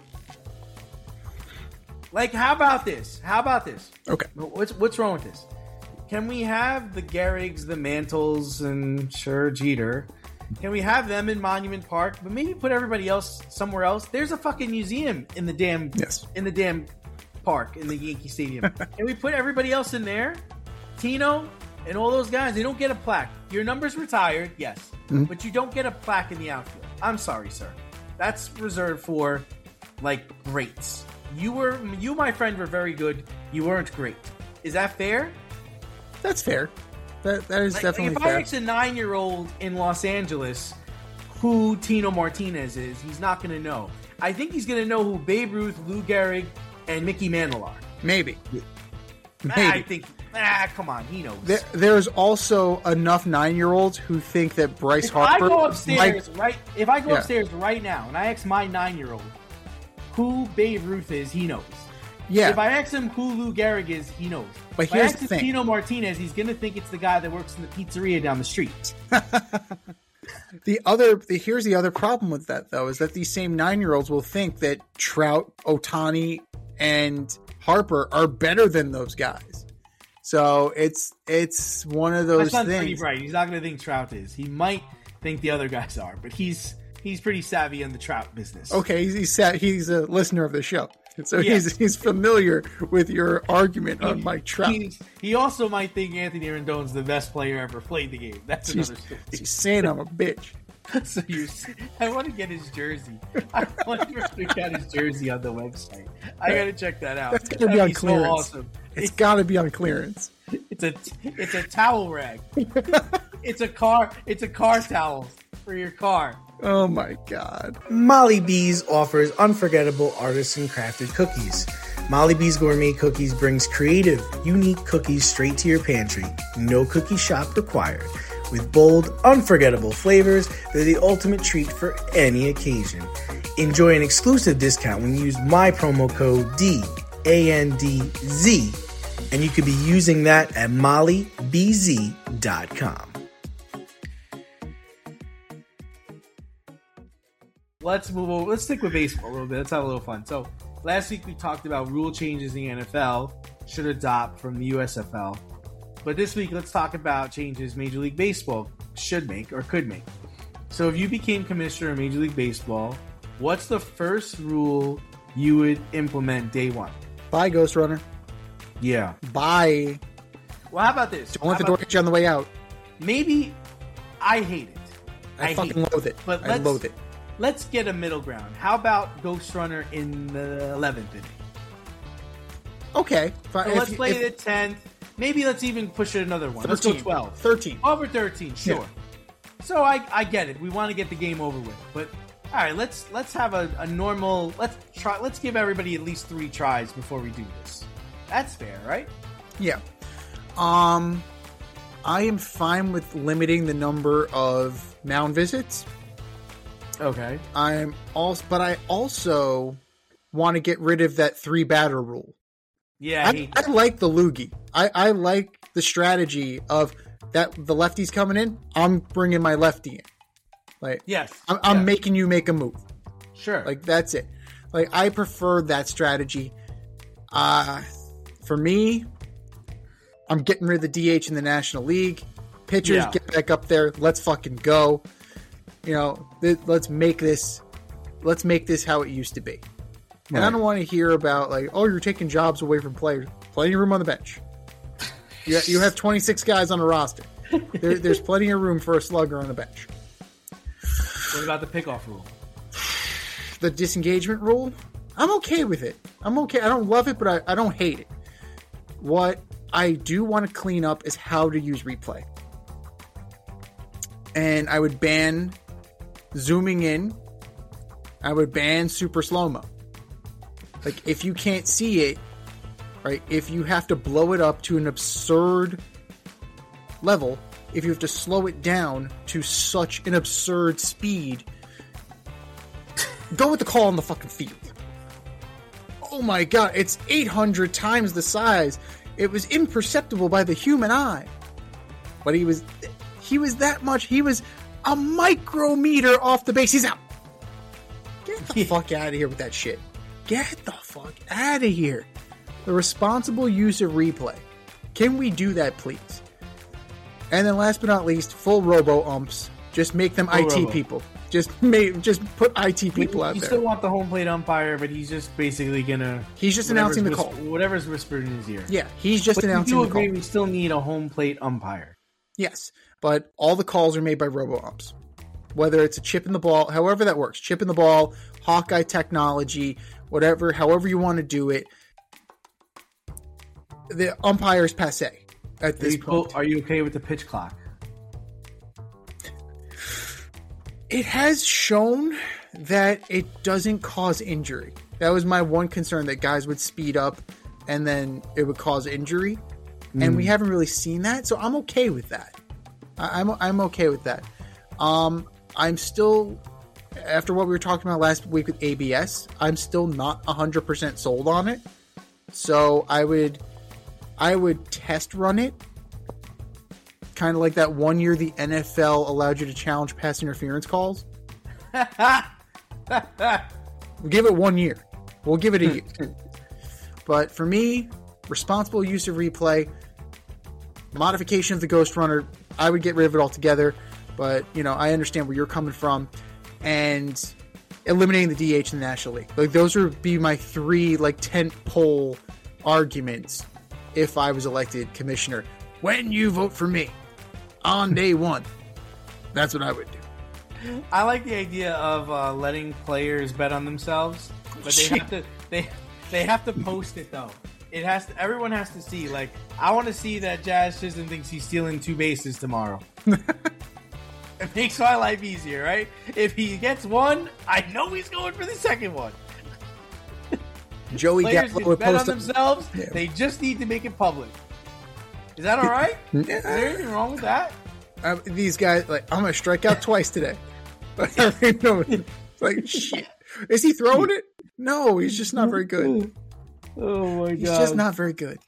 Like, how about this? How about this? okay. What's what's wrong with this? Can we have the Garrigs, the Mantles, and sure Jeter? Can we have them in Monument Park, but maybe put everybody else somewhere else? There's a fucking museum in the damn Yes. in the damn park in the Yankee Stadium. Can we put everybody else in there? Tino and all those guys, they don't get a plaque. Your number's retired, yes, Mm-hmm. but you don't get a plaque in the outfield. I'm sorry, sir. That's reserved for like greats. You were you, my friend, were very good. You weren't great. Is that fair? That's fair. That that is Like, definitely if fair. I ask a nine-year-old in Los Angeles who Tino Martinez is, he's not going to know. I think he's going to know who Babe Ruth, Lou Gehrig, and Mickey Mantle are. Maybe. Ah, I Maybe. think. Ah, come on, he knows. There, there's also enough nine-year-olds who think that Bryce if Harper. I go upstairs might- right, if I go Yeah. upstairs right now and I ask my nine-year-old who Babe Ruth is, he knows. yeah. If I ask him who Lou Gehrig is, he knows. But if I here's ask the him thing. Tino Martinez, he's going to think it's the guy that works in the pizzeria down the street. The other, the, here's the other problem with that, though, is that these same nine-year-olds will think that Trout, Ohtani, and Harper are better than those guys. So it's it's one of My those son's pretty things. bright. He's not going to think Trout is. He might think the other guys are, but he's he's pretty savvy in the trout business. Okay, he's he's, sa- he's a listener of the show, so Yes. he's he's familiar with your argument on Mike Trout. He's, he also might think Anthony Rendon's the best player ever played the game. That's He's, another story. he's saying I'm a bitch. So you, I want to get his jersey. I wonder if they got his jersey on the website. I gotta check that out. That's gonna That'd be on so clearance. awesome. It's got to be on clearance. It's a it's a towel rag. It's a car. It's a car towel for your car. Oh my god. Molly Bees offers unforgettable artisan crafted cookies. Molly Bees Gourmet Cookies brings creative, unique cookies straight to your pantry. No cookie shop required. With bold, unforgettable flavors, they're the ultimate treat for any occasion. Enjoy an exclusive discount when you use my promo code D A N D Z, and you could be using that at molly b z dot com. Let's move over. Let's stick with baseball a little bit. Let's have a little fun. So last week we talked about rule changes in the N F L should adopt from the U S F L. But this week, let's talk about changes Major League Baseball should make or could make. So if you became commissioner of Major League Baseball, what's the first rule you would implement day one? Bye, Ghost Runner. Yeah. Bye. Well, how about this? Don't let How the door about- hit you on the way out. Maybe I hate it. I, hate fucking it. loathe it. But I let's- loathe it. Let's get a middle ground. How about Ghost Runner in the eleventh inning? Okay. Fine. So If let's you- play if- it at tenth. Maybe let's even push it another one. Let's go thirteen. twelve. thirteen. Over thirteen, sure. Yeah. So I, I get it. We want to get the game over with. But all right, let's let's have a, a normal let's try let's give everybody at least three tries before we do this. That's fair, right? Yeah. Um, I am fine with limiting the number of mound visits. Okay. I'm also, but I also want to get rid of that three batter rule. Yeah, I, I, hate I that. like the loogie. I, I like the strategy of that the lefty's coming in. I'm bringing my lefty in. Like, Yes. I'm, I'm yeah, making you make a move. sure. Like, that's it. Like, I prefer that strategy. Uh, for me, I'm getting rid of the D H in the National League. Pitchers, Yeah. get back up there. Let's fucking go. You know, th- let's make this. Let's make this how it used to be. And I Right. don't want to hear about like, oh, you're taking jobs away from players. Plenty of room on the bench. You, you have twenty-six guys on a roster. There, there's plenty of room for a slugger on the bench. What about the pickoff rule? The disengagement rule, I'm okay with it. I'm okay. I don't love it, but I, I don't hate it. What I do want to clean up is how to use replay. And I would ban zooming in. I would ban super slow-mo. Like, if you can't see it, right, if you have to blow it up to an absurd level, if you have to slow it down to such an absurd speed, go with the call on the fucking field. Oh my god, it's eight hundred times the size. It was imperceptible by the human eye. But he was he was that much, he was a micrometer off the base. He's out. Get the fuck out of here with that shit. Get the fuck out of here. The responsible use of replay. Can we do that, please? And then last but not least, full robo umps. Just make them Full I T robo. people. Just make, just put I T people out you there. still want the home plate umpire, but he's just basically gonna. He's just whatever's announcing the whis- call. Whatever's whispered in his ear. Yeah, he's just But you announcing do the call. agree we still need a home plate umpire. Yes, but all the calls are made by robo umps. Whether it's a chip in the ball, however that works, chip in the ball, Hawkeye technology, whatever, however you want to do it. The umpire's passe at Are this you, point. are you okay with the pitch clock? It has shown that it doesn't cause injury. That was my one concern, that guys would speed up and then it would cause injury. And we haven't really seen that, so I'm okay with that. I, I'm I'm okay with that. Um, I'm still, after what we were talking about last week with A B S, I'm still not one hundred percent sold on it. So I would I would test run it. Kind of like that one year the N F L allowed you to challenge pass interference calls. We'll give it one year. We'll give it a year. But for me, responsible use of replay, modification of the Ghost Runner, I would get rid of it altogether. But, you know, I understand where you're coming from. and eliminating the D H in the National League. Like those would be my three like tent pole arguments if I was elected commissioner. When you vote for me on day one, that's what I would do. I like the idea of uh, letting players bet on themselves, but they have to they they have to post it though. It has to, everyone has to see. Like, I want to see that Jazz Chisholm thinks he's stealing two bases tomorrow. It makes my life easier, right? If he gets one, I know he's going for the second one. Joey Players Gallo can would bet on post themselves. Yeah. They just need to make it public. Is that all right? Yeah. Is there anything wrong with that? Uh, these guys, like, I'm gonna strike out twice today. Like, I know, it's like, shit. Is he throwing it? No, he's just not very good. Oh my god, He's just not very good.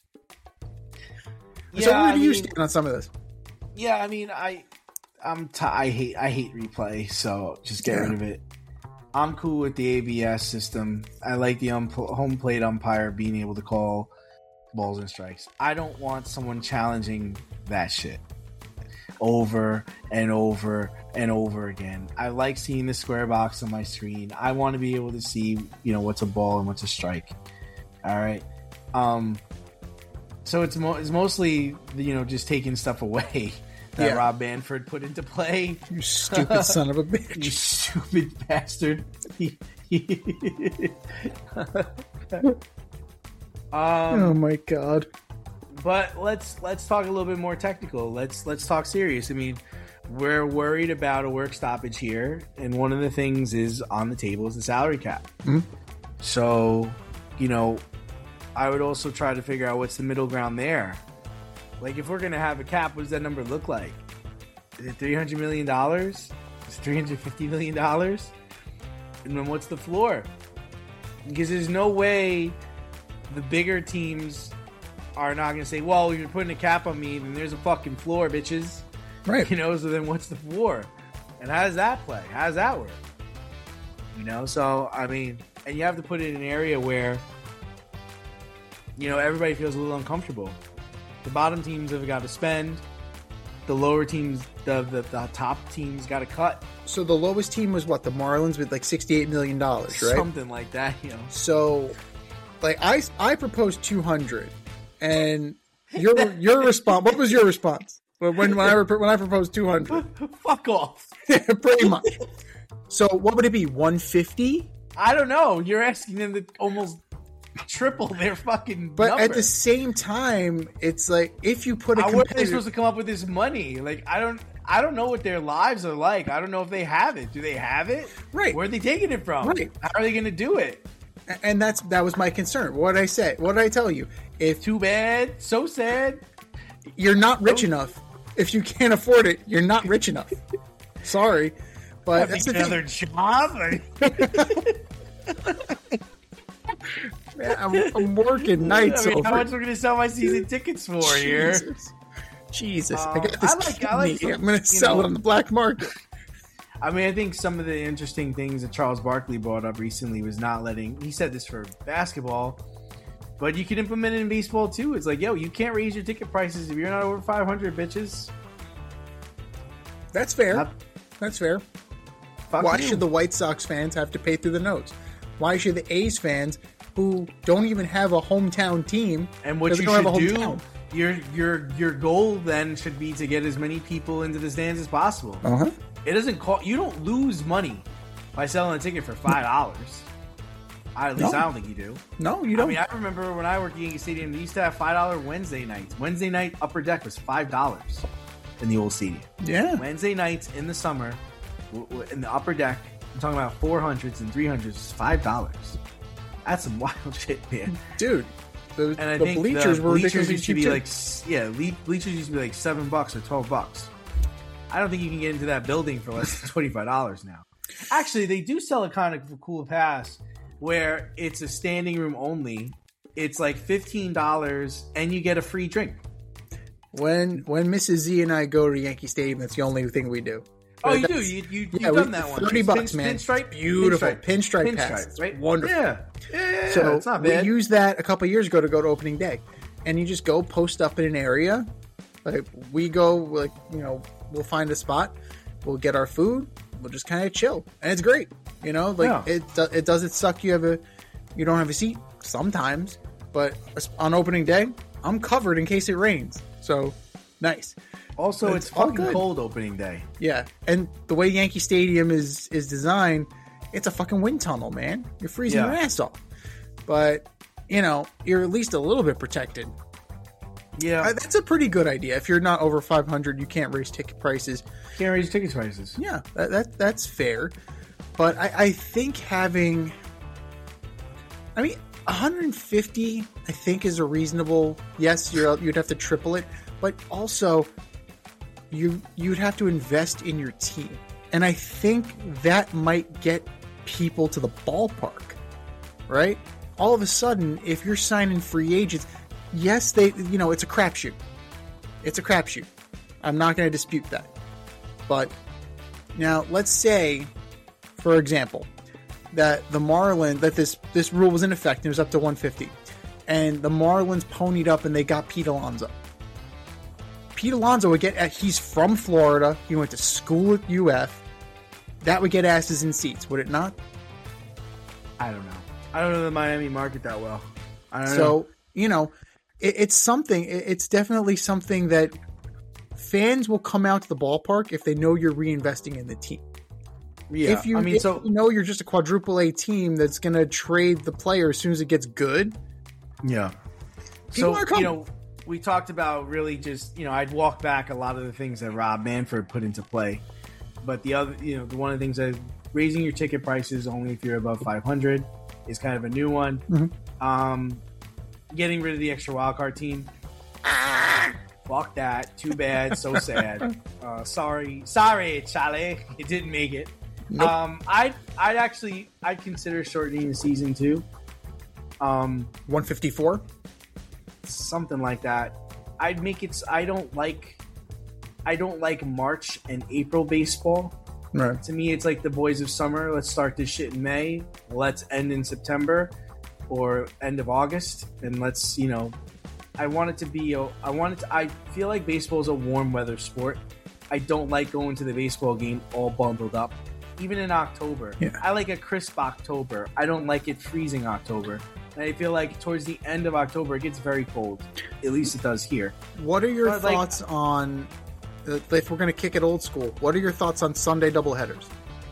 Yeah, so where I do you mean, stand on some of this? Yeah, I mean, I, I'm, t- I hate, I hate replay. So just get Yeah. rid of it. I'm cool with the A B S system. I like the um, home plate umpire being able to call balls and strikes. I don't want someone challenging that shit over and over and over again. I like seeing the square box on my screen. I want to be able to see, you know, what's a ball and what's a strike. All right. Um, so it's mo- it's mostly, you know, just taking stuff away that Yeah. Rob Manfred put into play. You stupid son of a You bitch. stupid bastard. um, Oh my god. but let's let's talk a little bit more technical. Let's let's talk serious. I mean, we're worried about a work stoppage here, and one of the things is on the table is the salary cap. Mm-hmm. So, you know, I would also try to figure out what's the middle ground there. Like, if we're gonna have a cap, what does that number look like? Is it three hundred million dollars? Is it three hundred fifty million dollars? And then what's the floor? Because there's no way the bigger teams are not going to say, well, if you're putting a cap on me, then there's a fucking floor, bitches. Right. You know, so then what's the floor? And how does that play? How does that work? You know, so, I mean, and you have to put it in an area where, you know, everybody feels a little uncomfortable. The bottom teams have got to spend. The lower teams, the, the, the top teams got to cut. So the lowest team was what? The Marlins with like sixty-eight million dollars, right? Something like that, you know. So, like, I, I proposed two hundred, and your your response. What was your response when when I when I proposed two hundred? Fuck off. Pretty much. So what would it be? one fifty? I don't know. You're asking them to almost triple their fucking But number. at the same time, it's like if you put a How were they competitive, supposed to come up with this money? Like, I don't, I don't know what their lives are like. I don't know if they have it. Do they have it? Right. Where are they taking it from? Right. How are they going to do it? and that's that was my concern. What did I say? What did I tell you? If Too bad. So sad. you're not rich enough, if you can't afford it, you're not rich enough. Sorry, but that's the Another thing. job. Man, I'm, I'm working nights I mean, over. how much we're going to sell my season tickets for here? Jesus, Jesus! I Um, got this I like- kidney. I like some- I'm going to you sell know- it on the black market. I mean, I think some of the interesting things that Charles Barkley brought up recently was not letting. He said this for basketball, but you can implement it in baseball too. It's like, yo, you can't raise your ticket prices if you're not over five hundred, bitches. That's fair. Not- That's fair. Fuck Why you. should the White Sox fans have to pay through the nose? Why should the A's fans, who don't even have a hometown team, And what 'cause you they don't have should a do, hometown. your your your goal then should be to get as many people into the stands as possible. Uh-huh. It doesn't cost. You don't lose money by selling a ticket for five dollars. At least No. I don't think you do. No, you I don't. mean, I remember when I worked at Yankee Stadium, they used to have five dollar Wednesday nights. Wednesday night upper deck was five dollars in the old stadium. yeah. Wednesday nights in the summer, w- w- in the upper deck, I'm talking about four hundreds and three hundreds, is five dollars. That's some wild shit, man. Dude, the, And I the think bleachers the were bleachers ridiculously used to cheap be too. like, s- yeah, le- bleachers used to be like seven bucks or twelve bucks. I don't think you can get into that building for less than twenty-five dollars now. Actually, they do sell a kind of cool pass where it's a standing room only. It's like fifteen dollars and you get a free drink. when when Missus Z and I go to Yankee Stadium, that's the only thing we do. Oh, you do? That's- You, you, yeah, you've we- done that one. thirty It's bucks, pin- man. Pinstripe? Beautiful. Pinstripe, Pinstripe pass. Pinstripe, right? Wonderful. Yeah. Yeah, yeah, So it's not bad. we used that a couple years ago to go to opening day, and you just go post up in an area. Like we go, like you know, we'll find a spot, we'll get our food, we'll just kind of chill, and it's great. You know, like Yeah. it do- it does it suck you have a you don't have a seat sometimes, but on opening day, I'm covered in case it rains. So nice. Also, But it's, it's all fucking good. cold opening day. Yeah, and the way Yankee Stadium is is designed, it's a fucking wind tunnel, man. You're freezing Yeah. your ass off. But you know, you're at least a little bit protected. Yeah, Uh, That's a pretty good idea. If you're not over five hundred, you can't raise ticket prices. can't raise ticket prices. Yeah, that, that that's fair. But I, I think having, I mean, one hundred fifty, I think is a reasonable. Yes, you're you'd have to triple it, but also you you'd have to invest in your team, and I think that might get people to the ballpark, right? All of a sudden, if you're signing free agents, yes, they you know it's a crapshoot. It's a crapshoot. I'm not going to dispute that, but now let's say, for example, that the Marlins, that this this rule was in effect and it was up to one fifty, and the Marlins ponied up and they got Pete Alonso. Pete Alonso would get, he's from Florida, he went to school at U F, that would get asses in seats, would it not? I don't know. I don't know the Miami market that well. I don't So, know. you know, it, it's something, it, it's definitely something that fans will come out to the ballpark if they know you're reinvesting in the team. Yeah, If you, I mean, if so you know you're just a quadruple A team that's going to trade the player as soon as it gets good, yeah. People So are coming. you know, we talked about really just you know I'd walk back a lot of the things that Rob Manfred put into play, but the other you know the one of the things that raising your ticket prices only if you're above five hundred is kind of a new one. Mhm. Um, getting rid of the extra wildcard team. Fuck that. Too bad. So sad. Uh, sorry, sorry, Charlie. You didn't make it. Nope. Um, I'd I'd actually I'd consider shortening the season too. Um, one fifty-four. something like that. I'd make it. I don't like. I don't like March and April baseball. Right. To me, it's like the boys of summer. Let's start this shit in May. Let's end in September or end of August, and let's you know. I want it to be. A, I want it. To, I feel like baseball is a warm weather sport. I don't like going to the baseball game all bundled up, even in October. Yeah. I like a crisp October. I don't like it freezing October. And I feel like towards the end of October, it gets very cold. At least it does here. What are your But, like- thoughts on, uh, if we're going to kick it old school, what are your thoughts on Sunday doubleheaders?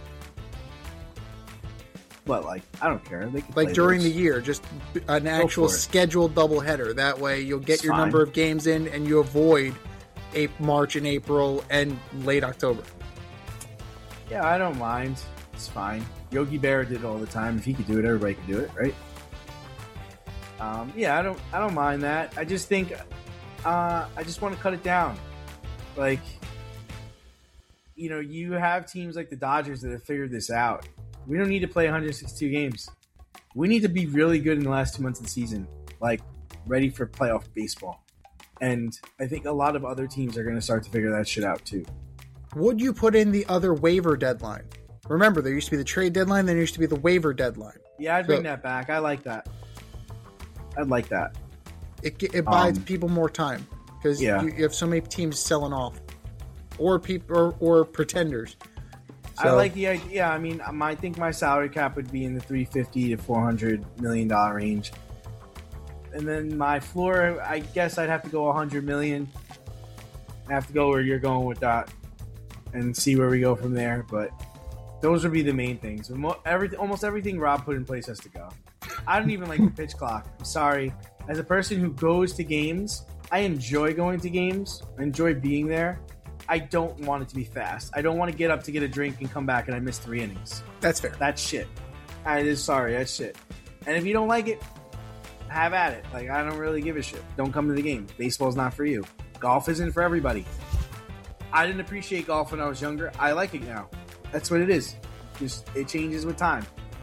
But like, I don't care. They can Like play during those. the year, just an actual for it. scheduled doubleheader. That way you'll get It's your fine. number of games in and you avoid April, March and April and late October. Yeah, I don't mind. It's fine. Yogi Berra did it all the time. If he could do it, everybody could do it, right? Um, yeah, I don't. I don't mind that. I just think, uh, I just want to cut it down. Like, you know, you have teams like the Dodgers that have figured this out. We don't need to play one hundred sixty-two games. We need to be really good in the last two months of the season, like ready for playoff baseball. And I think a lot of other teams are going to start to figure that shit out too. Would you put in the other waiver deadline? Remember, there used to be the trade deadline, then there used to be the waiver deadline. Yeah, I'd bring So- that back. I like that. I'd like that. It, it buys Um, people more time because yeah. you, you have so many teams selling off, or people or, or pretenders. I So- like the idea. Yeah, I mean, um, I think my salary cap would be in the three fifty to four hundred million dollar range, and then my floor, I guess I'd have to go one hundred million. I have to go where you're going with that, and see where we go from there. But those would be the main things. Mo- Every, almost everything Rob put in place has to go. I don't even like the pitch clock. I'm sorry. As a person who goes to games, I enjoy going to games. I enjoy being there. I don't want it to be fast. I don't want to get up to get a drink and come back and I miss three innings. That's fair. That's shit. I just sorry, that's shit. And if you don't like it, have at it. Like, I don't really give a shit. Don't come to the game. Baseball's not for you. Golf isn't for everybody. I didn't appreciate golf when I was younger. I like it now. That's what it is. Just it changes with time.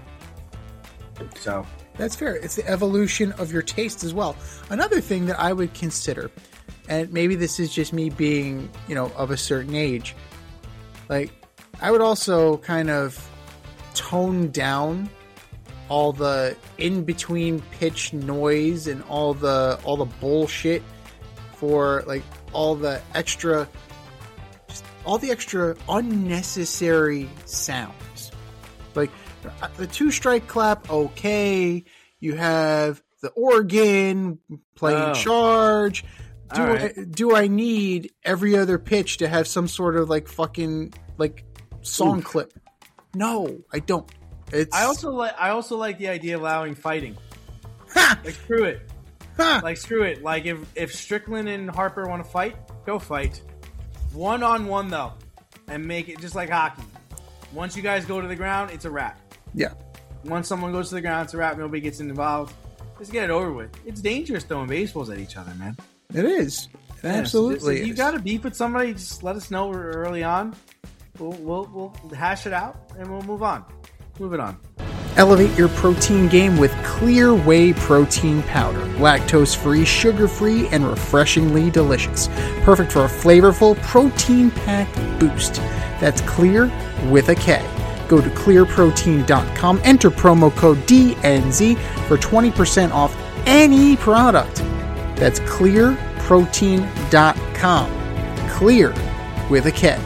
So That's fair. It's the evolution of your taste as well. Another thing that I would consider, and maybe this is just me being, you know, of a certain age, like, I would also kind of tone down all the in-between pitch noise and all the all the bullshit for, like, all the extra, just all the extra unnecessary sounds. Like the two strike clap, okay. You have the organ playing Oh. charge. Do All right. I, do I need every other pitch to have some sort of like fucking like song Oof. clip? No, I don't. It's I also like I also like the idea of allowing fighting. Ha! Like screw it. Ha! Like screw it. Like if if Strickland and Harper want to fight, go fight. One on one though, and make it just like hockey. Once you guys go to the ground, it's a wrap. yeah. Once someone goes to the ground, it's a wrap. Nobody gets involved. Just get it over with. It's dangerous throwing baseballs at each other, man. It is. It Yeah, so absolutely. if you is. got a beef with somebody, just let us know early on. We'll, we'll we'll hash it out and we'll move on. Move it on. Elevate your protein game with Clear Whey Protein Powder. Lactose-free, sugar-free, and refreshingly delicious. Perfect for a flavorful, protein-packed boost. That's Clear with a K. Go to clear protein dot com, enter promo code D N Z for twenty percent off any product. That's clear protein dot com. Clear with a K.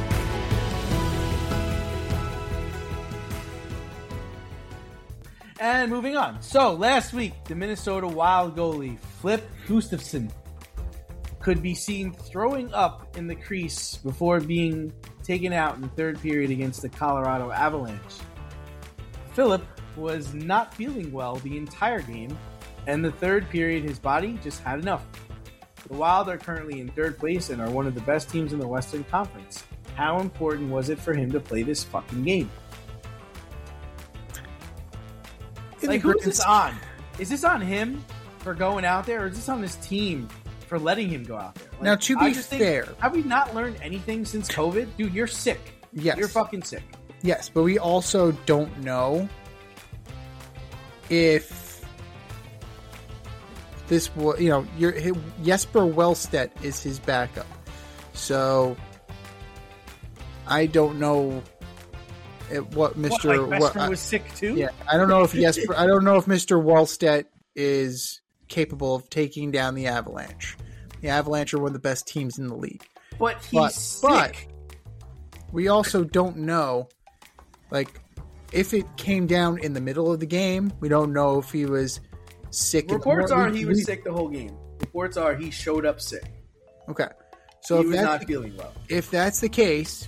And moving on. So, last week, the Minnesota Wild goalie, Flip Gustafson, could be seen throwing up in the crease before being taken out in the third period against the Colorado Avalanche. Philip was not feeling well the entire game, and the third period, his body just had enough. The Wild are currently in third place and are one of the best teams in the Western Conference. How important was it for him to play this fucking game? In Like, the who's grand this on? Is this on him for going out there, or is this on his team for letting him go out there? Like, Now, to I be just think- fair- have we not learned anything since COVID? Dude, you're sick. Yes. You're fucking sick. Yes, but we also don't know if this will, you know, your Jesper Wellstedt is his backup. So I don't know it, what Mister What, like what- Western I- was sick too? yeah, I don't know if Jesper I don't know if Mister Wellstedt is capable of taking down the Avalanche. The Avalanche are one of the best teams in the league. But he's But- sick. but- We also don't know, like, if it came down in the middle of the game. We don't know if he was sick. in- Reports are we- he was we- sick the whole game. Reports are he showed up sick. Okay, so he if was that's not the, feeling well. if that's the case,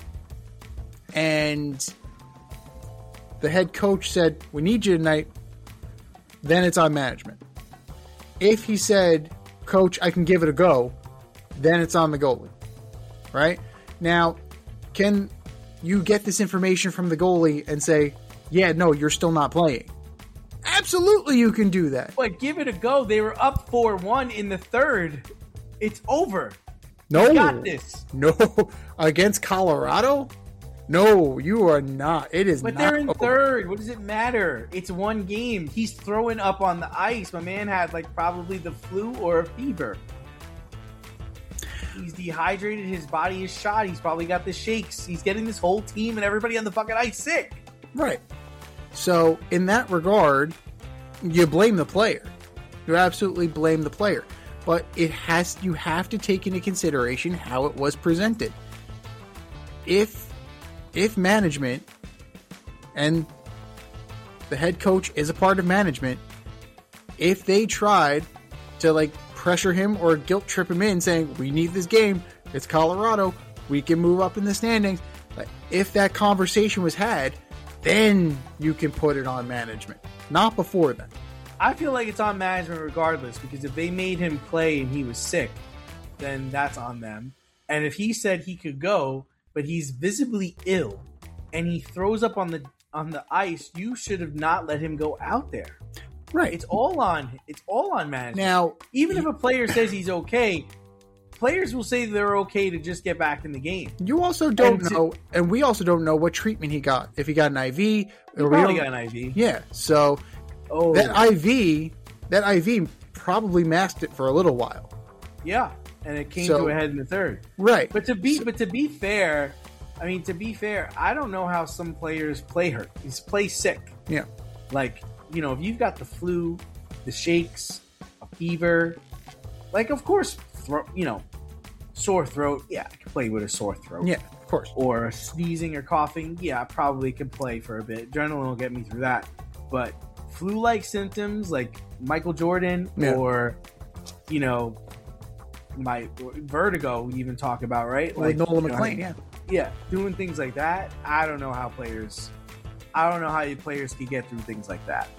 and the head coach said we need you tonight, then it's on management. If he said, "Coach, I can give it a go," then it's on the goalie. Right now, can you get this information from the goalie and say, yeah, no, you're still not playing? Absolutely, you can do that. But give it a go. They were up four one in the third. It's over. No, You got this. no, against Colorado? No, you are not. It is But not. they're in over. third. What does it matter? It's one game. He's throwing up on the ice. My man had like probably the flu or a fever. He's dehydrated. His body is shot. He's probably got the shakes. He's getting this whole team and everybody on the fucking ice sick. Right. So, in that regard, you blame the player. You absolutely blame the player. But it has you have to take into consideration how it was presented. If if management and the head coach is a part of management, if they tried to like pressure him or guilt trip him in saying, we need this game, it's Colorado, we can move up in the standings. Like, if that conversation was had, then you can put it on management. Not before then. I feel like it's on management regardless, because if they made him play and he was sick, then that's on them. And if he said he could go, but he's visibly ill and he throws up on the on the ice, you should have not let him go out there. Right. It's all on it's all on management. Now, Even if a player says he's okay, players will say they're okay to just get back in the game. you also don't And to- know, and we also don't know what treatment he got. If he got an I V, He or we probably don't- got an I V. yeah. So Oh, that I V, that I V probably masked it for a little while. yeah, and it came So- to a head in the third. Right. But to be but to be fair, I mean to be fair, I don't know how some players play hurt. He's play sick. Yeah. Like, you know, if you've got the flu, the shakes, a fever, like of course, thro- you know, sore throat. Yeah, I can play with a sore throat. Yeah. course. or sneezing or coughing, yeah, I probably could play for a bit. Adrenaline will get me through that. But flu-like symptoms like Michael Jordan Yeah. or, you know, my vertigo we even talk about, right? Like Nolan you know, McLean, yeah. Yeah, doing things like that, I don't know how players, I don't know how you players can get through things like that.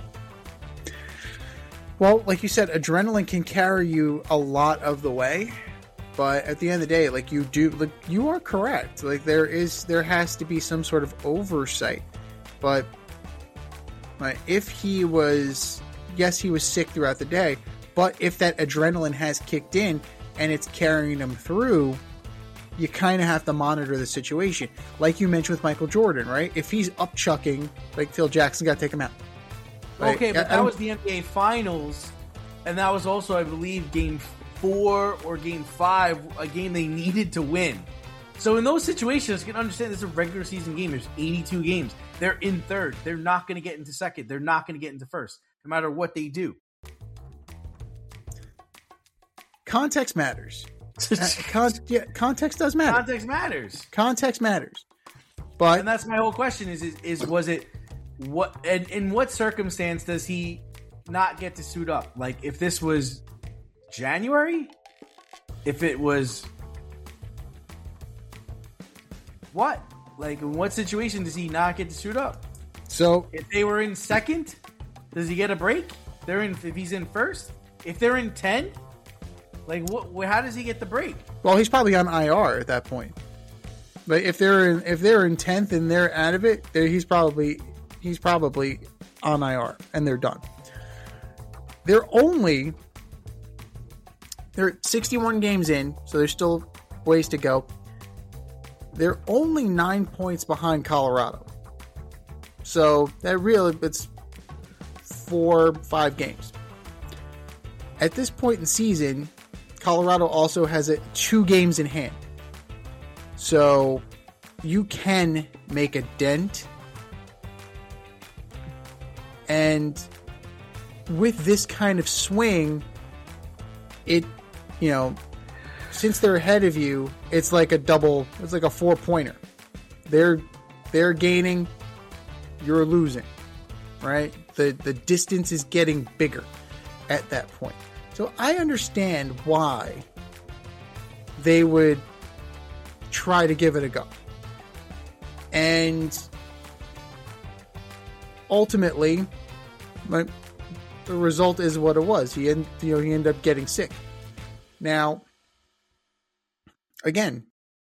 Well, like you said, adrenaline can carry you a lot of the way, but at the end of the day, like you do, like you are correct. Like there is, there has to be some sort of oversight. But like, if he was, yes, he was sick throughout the day, but if that adrenaline has kicked in and it's carrying him through, you kind of have to monitor the situation. Like you mentioned with Michael Jordan, right? If he's up chucking, like Phil Jackson got to take him out. Like, okay, but I- I that don't- was the N B A Finals, and that was also, I believe, Game Four or Game Five, a game they needed to win. So in those situations, you can understand this is a regular season game. There's eighty-two games. They're in third. They're not going to get into second. They're not going to get into first, no matter what they do. Context matters. Uh, con- yeah, context does matter. Context matters, Context matters. But and that's my whole question: is is, is was it what? And in what circumstance does he not get to suit up? Like if this was January, if it was what? Like in what situation does he not get to suit up? so If they were in second, does he get a break? They're in. If he's in first, if they're in ten, like what? How does he get the break? well, he's probably on I R at that point. Like if they're in, if they're in tenth and they're out of it, they're- he's probably he's probably on I R and they're done. They're only they're sixty-one games in, so there's still ways to go. They're only nine points behind Colorado, so that really it's four five games. At this point in the season, Colorado also has a, two games in hand. So you can make a dent. And with this kind of swing, it, you know, since they're ahead of you, it's like a double, it's like a four pointer. They're they're gaining, you're losing, right? The the distance is getting bigger at that point. So I understand why they would try to give it a go. And ultimately, like, the result is what it was. He end, you know, he ended up getting sick. Now, again,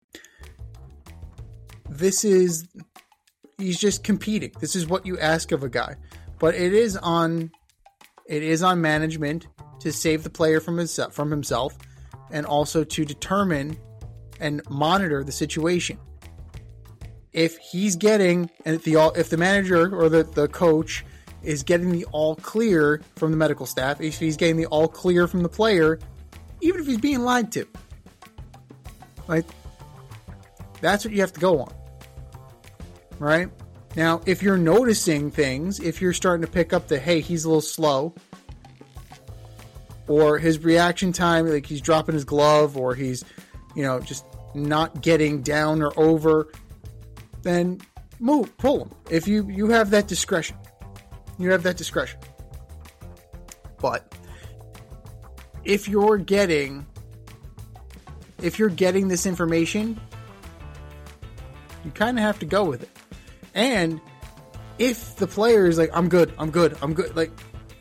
this is he's just competing. This is what you ask of a guy. But it is on it is on management to save the player from himself, from himself, and also to determine and monitor the situation. If he's getting, and if the if the manager or the, the coach is getting the all clear from the medical staff, if he's getting the all clear from the player, even if he's being lied to, right? That's what you have to go on, right? Now, if you're noticing things, if you're starting to pick up the, hey, he's a little slow, or his reaction time, like he's dropping his glove, or he's, you know, just not getting down or over, then move, pull him. If you, you have that discretion, you have that discretion. But if you're getting, if you're getting this information, you kind of have to go with it. And if the player is like, I'm good, I'm good, I'm good, like,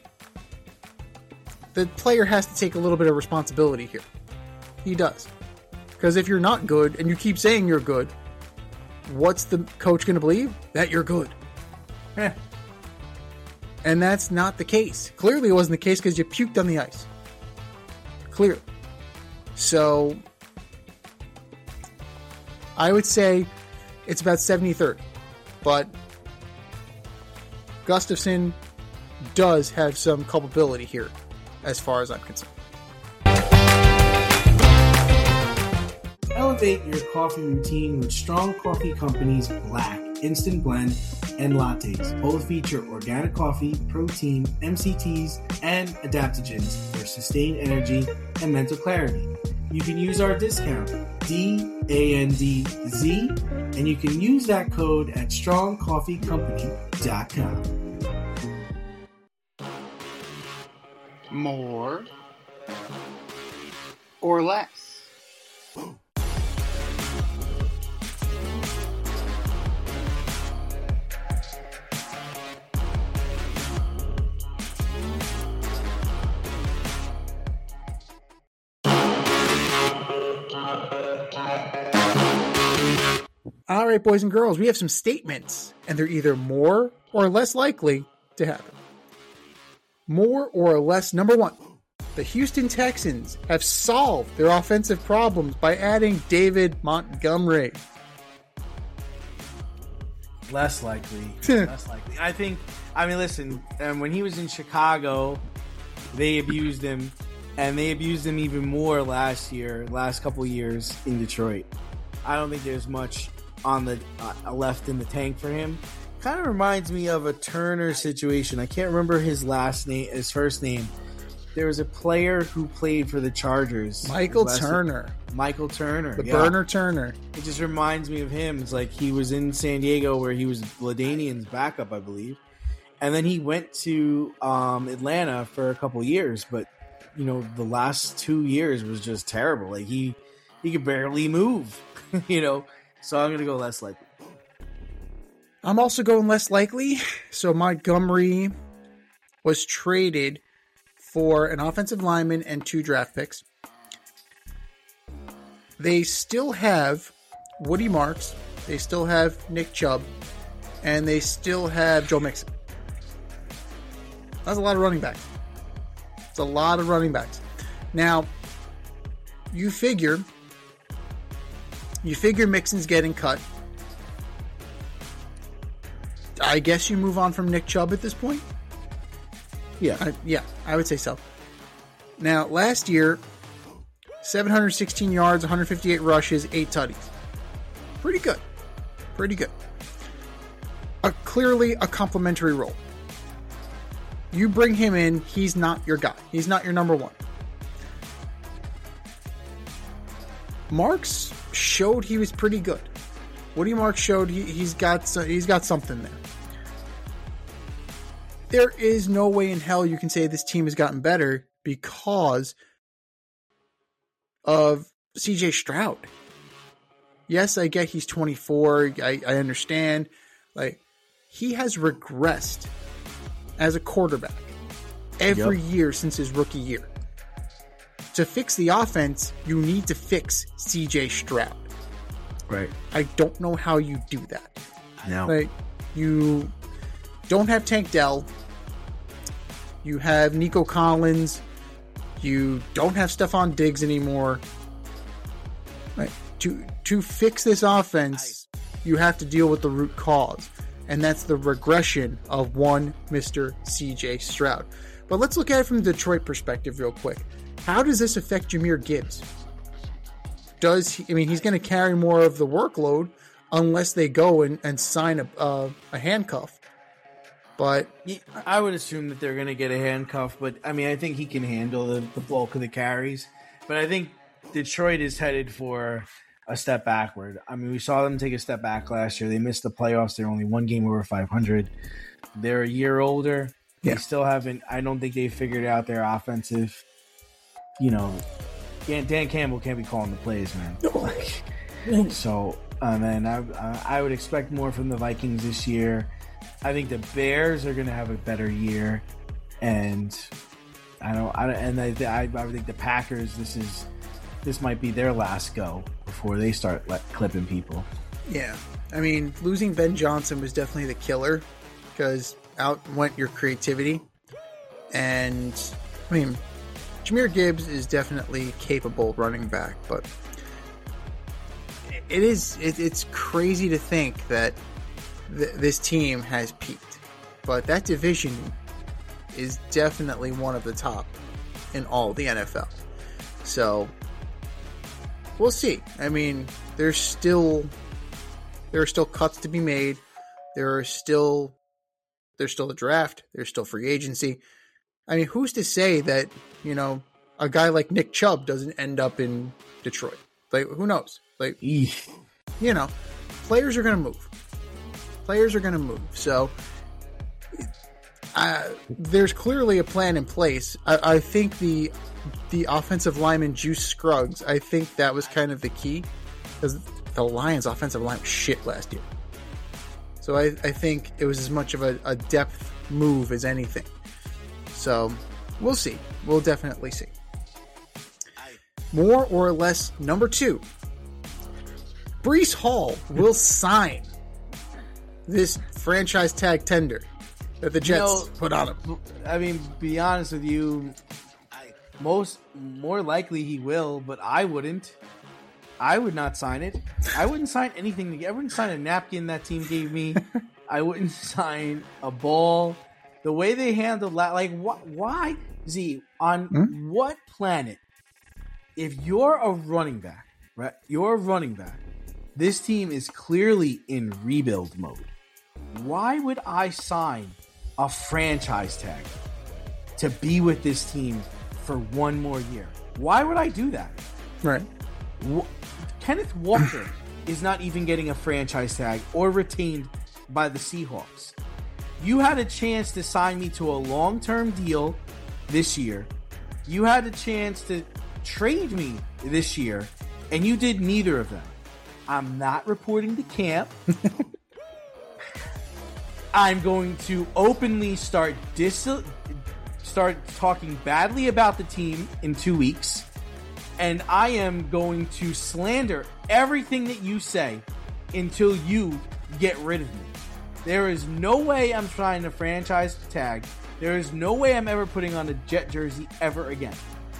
the player has to take a little bit of responsibility here. He does. Because if you're not good and you keep saying you're good, what's the coach going to believe? That you're good. Eh. And that's not the case. Clearly it wasn't the case because you puked on the ice. Clearly. So I would say it's about seventy thirty. But Gustafsson does have some culpability here, as far as I'm concerned. Elevate your coffee routine with Strong Coffee Company's Black, Instant Blend, and Lattes. Both feature organic coffee, protein, M C Ts, and adaptogens for sustained energy and mental clarity. you can use our discount, D A N D Z, and you can use that code at strong coffee company dot com. More or less? All right, boys and girls, we have some statements, and they're either more or less likely to happen. More or less, number one, the Houston Texans have solved their offensive problems by adding David Montgomery. Less likely. Less likely. I think, I mean, listen, um, when he was in Chicago, they abused him, and they abused him even more last year, last couple years in Detroit. I don't think there's much on the uh, left in the tank for him. Kind of reminds me of a Turner situation. I can't remember his last name, his first name. There was a player who played for the Chargers. Michael Turner. Name. Michael Turner. The yeah. burner Turner. It just reminds me of him. It's like he was in San Diego where he was LaDainian's backup, I believe. And then he went to um, Atlanta for a couple years. But, you know, the last two years was just terrible. Like, he, he could barely move, you know. So I'm going to go less likely. I'm also going less likely. So Montgomery was traded for an offensive lineman and two draft picks. They still have Woody Marks. They still have Nick Chubb. And they still have Joe Mixon. That's a lot of running backs. It's a lot of running backs. Now, you figure, you figure Mixon's getting cut. I guess you move on from Nick Chubb at this point? Yeah. I, yeah, I would say so. Now, last year, seven hundred sixteen yards, one hundred fifty-eight rushes, eight tutties. Pretty good. Pretty good. A, clearly a complimentary role. You bring him in, he's not your guy. He's not your number one. Marks showed he was pretty good. Woody Marks showed he, he's got he's got something there. There is no way in hell you can say this team has gotten better because of C J Stroud. Yes, I get he's twenty-four. I, I understand. Like, he has regressed as a quarterback every yep. year since his rookie year. To fix the offense, you need to fix C J Stroud. Right. I don't know how you do that. No. Like, you don't have Tank Dell. You have Nico Collins. You don't have Stephon Diggs anymore. Right. To to fix this offense, you have to deal with the root cause. And that's the regression of one Mister C J Stroud. But let's look at it from the Detroit perspective real quick. How does this affect Jahmyr Gibbs? Does he, I mean, he's going to carry more of the workload unless they go and, and sign a, uh, a handcuff. But I would assume that they're going to get a handcuff. But, I mean, I think he can handle the, the bulk of the carries. But I think Detroit is headed for a step backward. I mean, we saw them take a step back last year. They missed the playoffs. They're only one game over five hundred. They're a year older. Yeah. They still haven't – I don't think they figured out their offensive, you know – Dan, Dan Campbell can't be calling the plays, man. Like, so, and then I, I would expect more from the Vikings this year. I think the Bears are going to have a better year, and I don't. I don't and I, I, I would think the Packers. This is this might be their last go before they start like, clipping people. Yeah, I mean, losing Ben Johnson was definitely the killer because out went your creativity, and I mean. Jahmyr Gibbs is definitely capable running back, but it is it, it's crazy to think that th- this team has peaked. But that division is definitely one of the top in all the N F L. So we'll see. I mean, there's still there are still cuts to be made. There are still there's still a draft. There's still free agency. I mean, who's to say that, you know, a guy like Nick Chubb doesn't end up in Detroit. Like, who knows? Like, Eesh. you know, players are going to move. Players are going to move. So uh, there's clearly a plan in place. I, I think the the offensive lineman Juice Scruggs, I think that was kind of the key, because the Lions' offensive line was shit last year. So I, I think it was as much of a, a depth move as anything. So we'll see. We'll definitely see. More or less, number two, Breece Hall will sign this franchise tag tender that the Jets You know, put on him. I mean, be honest with you, most more likely he will, but I wouldn't. I would not sign it. I wouldn't sign anything. I wouldn't sign a napkin that team gave me. I wouldn't sign a ball. The way they handled that, like, wh- why, Z, on Hmm? what planet, if you're a running back, right? You're a running back. This team is clearly in rebuild mode. Why would I sign a franchise tag to be with this team for one more year? Why would I do that? Right. Wh- Kenneth Walker is not even getting a franchise tag or retained by the Seahawks. You had a chance to sign me to a long-term deal this year. You had a chance to trade me this year, and you did neither of them. I'm not reporting to camp. I'm going to openly start dis- start talking badly about the team in two weeks. And I am going to slander everything that you say until you get rid of me. There is no way I'm trying to franchise tag. There is no way I'm ever putting on a Jet jersey ever again.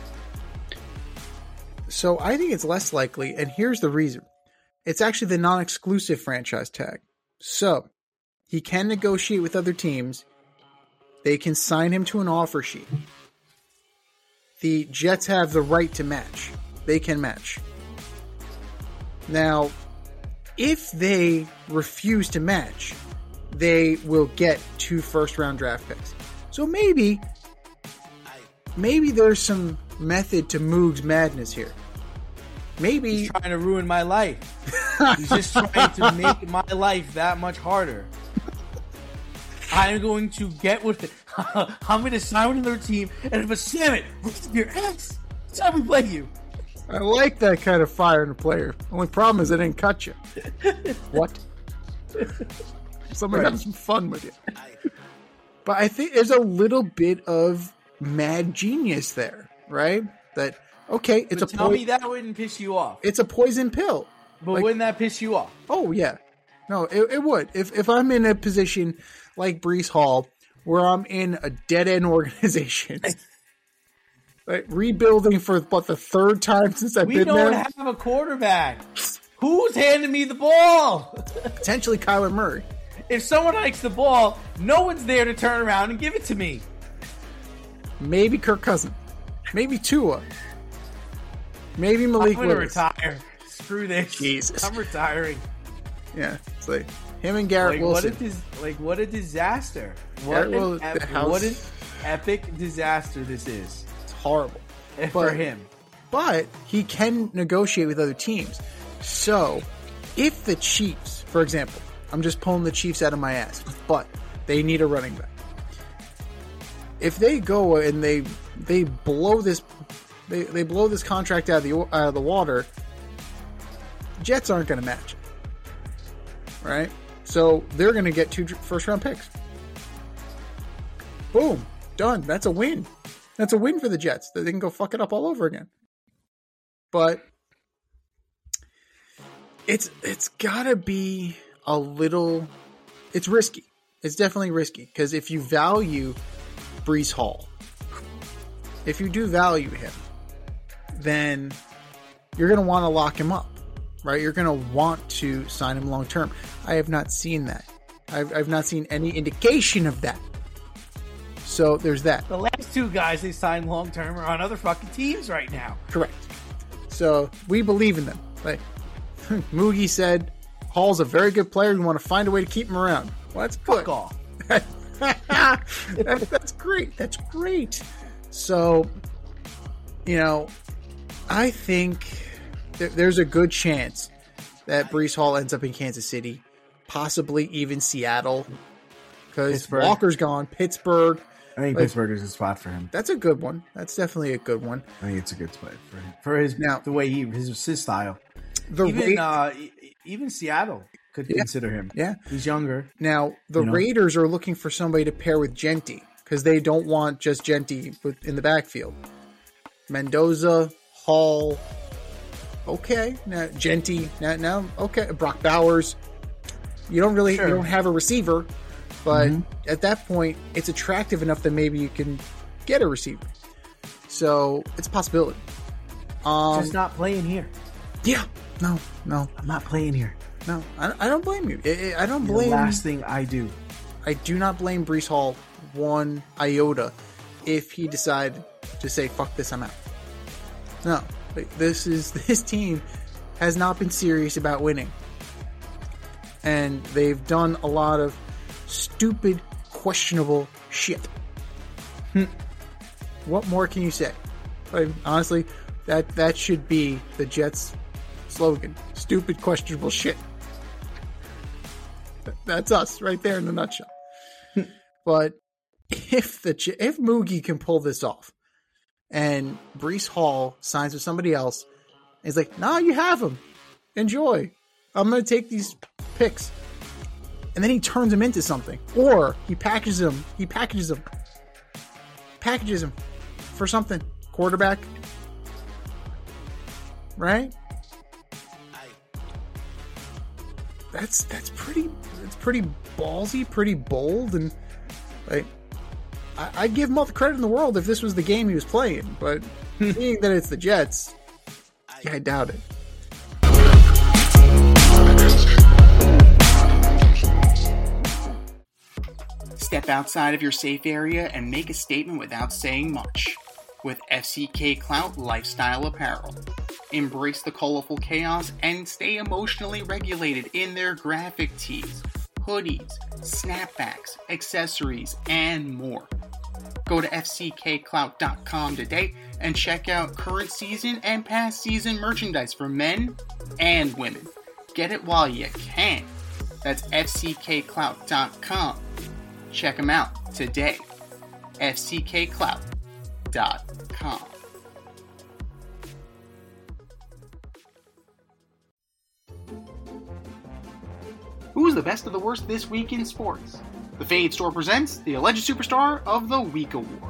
So I think it's less likely, and here's the reason. It's actually the non-exclusive franchise tag. So he can negotiate with other teams. They can sign him to an offer sheet. The Jets have the right to match. They can match. Now, if they refuse to match, they will get two first-round draft picks. So maybe, maybe there's some method to Moog's madness here. Maybe He's trying to ruin my life. He's just trying to make my life that much harder. I'm going to get with it. I'm going to sign with another team, and if a salmon rips your ass, that's how we play you. I like that kind of fire in a player. Only problem is I didn't cut you. What? Somebody Right. having some fun with you. But I think there's a little bit of mad genius there, right? That okay, it's But a tell po- me that wouldn't piss you off. it's a poison pill. But like- wouldn't that piss you off? Oh yeah, no, it, it would. If if I'm in a position like Breece Hall, where I'm in a dead end organization, like rebuilding for what the third time since I've We been don't there, have a quarterback. Who's handing me the ball? potentially Kyler Murray. If someone hikes the ball, no one's there to turn around and give it to me. Maybe Kirk Cousins. Maybe Tua. Maybe Malik I'm gonna Willis. retire. Screw this. Jesus. I'm retiring. Yeah, it's like him and Garrett Like what a Wilson. dis- like what a disaster. What, Yeah, well, an ep- the house- what an epic disaster this is It's horrible. for But- him. But he can negotiate with other teams. So, if the Chiefs, for example, I'm just pulling the Chiefs out of my ass, but they need a running back. If they go and they they blow this they, they blow this contract out of the out of the water, Jets aren't going to match it, right? So they're going to get two first round picks. Boom, done. That's a win. That's a win for the Jets. They can go fuck it up all over again. But it's it's gotta be a little. It's risky. It's definitely risky because if you value Breece Hall, if you do value him, then you're gonna want to lock him up, right? You're gonna want to sign him long term. I have not seen that. I've I've not seen any indication of that. So there's that. The last two guys they signed long term are on other fucking teams right now. Correct. So we believe in them. Like Moogie said, Hall's a very good player. We want to find a way to keep him around. Well, that's good. Fuck off. that, that's great. That's great. So you know, I think th- there's a good chance that Breece Hall ends up in Kansas City, possibly even Seattle, because Walker's gone. Pittsburgh. I think like, Pittsburgh is a spot for him. That's a good one. That's definitely a good one. I think it's a good spot for him. For his now, the way he his his style. The even Ra- uh, even Seattle could yeah. consider him. Yeah, he's younger. Now the you know? Raiders are looking for somebody to pair with Genty because they don't want just Genty with, in the backfield. Mendoza, Hall, okay. Now Genty, now, now okay. Brock Bowers. You don't really sure. you don't have a receiver, but mm-hmm. at that point, it's attractive enough that maybe you can get a receiver. So it's a possibility. Um, Just not playing here. Yeah. No, no. I'm not playing here. No, I, I don't blame you. I, I don't blame. The last thing I do. I do not blame Breece Hall one iota if he decided to say, fuck this, I'm out. No. This is this team has not been serious about winning. And they've done a lot of stupid, questionable shit. Hmm. What more can you say? Like, honestly, that that should be the Jets' slogan. Stupid, questionable shit. That's us right there in a nutshell. But if the if Moogie can pull this off, and Breece Hall signs with somebody else, and he's like, "Nah, you have him. Enjoy. I'm going to take these picks," and then he turns them into something, or he packages them. He packages them. Packages them for something. Quarterback, right? That's that's pretty. It's pretty ballsy, pretty bold, and like I, I'd give him all the credit in the world if this was the game he was playing. But seeing that it's the Jets, yeah, I doubt it. Step outside of your safe area and make a statement without saying much with F C K Clout Lifestyle Apparel. Embrace the colorful chaos and stay emotionally regulated in their graphic tees, hoodies, snapbacks, accessories, and more. Go to F C K clout dot com today and check out current season and past season merchandise for men and women. Get it while you can. That's F C K clout dot com. Check them out today. F C K clout dot com. Who's the best of the worst this week in sports? The Fade Store presents the Alleged Superstar of the Week Award.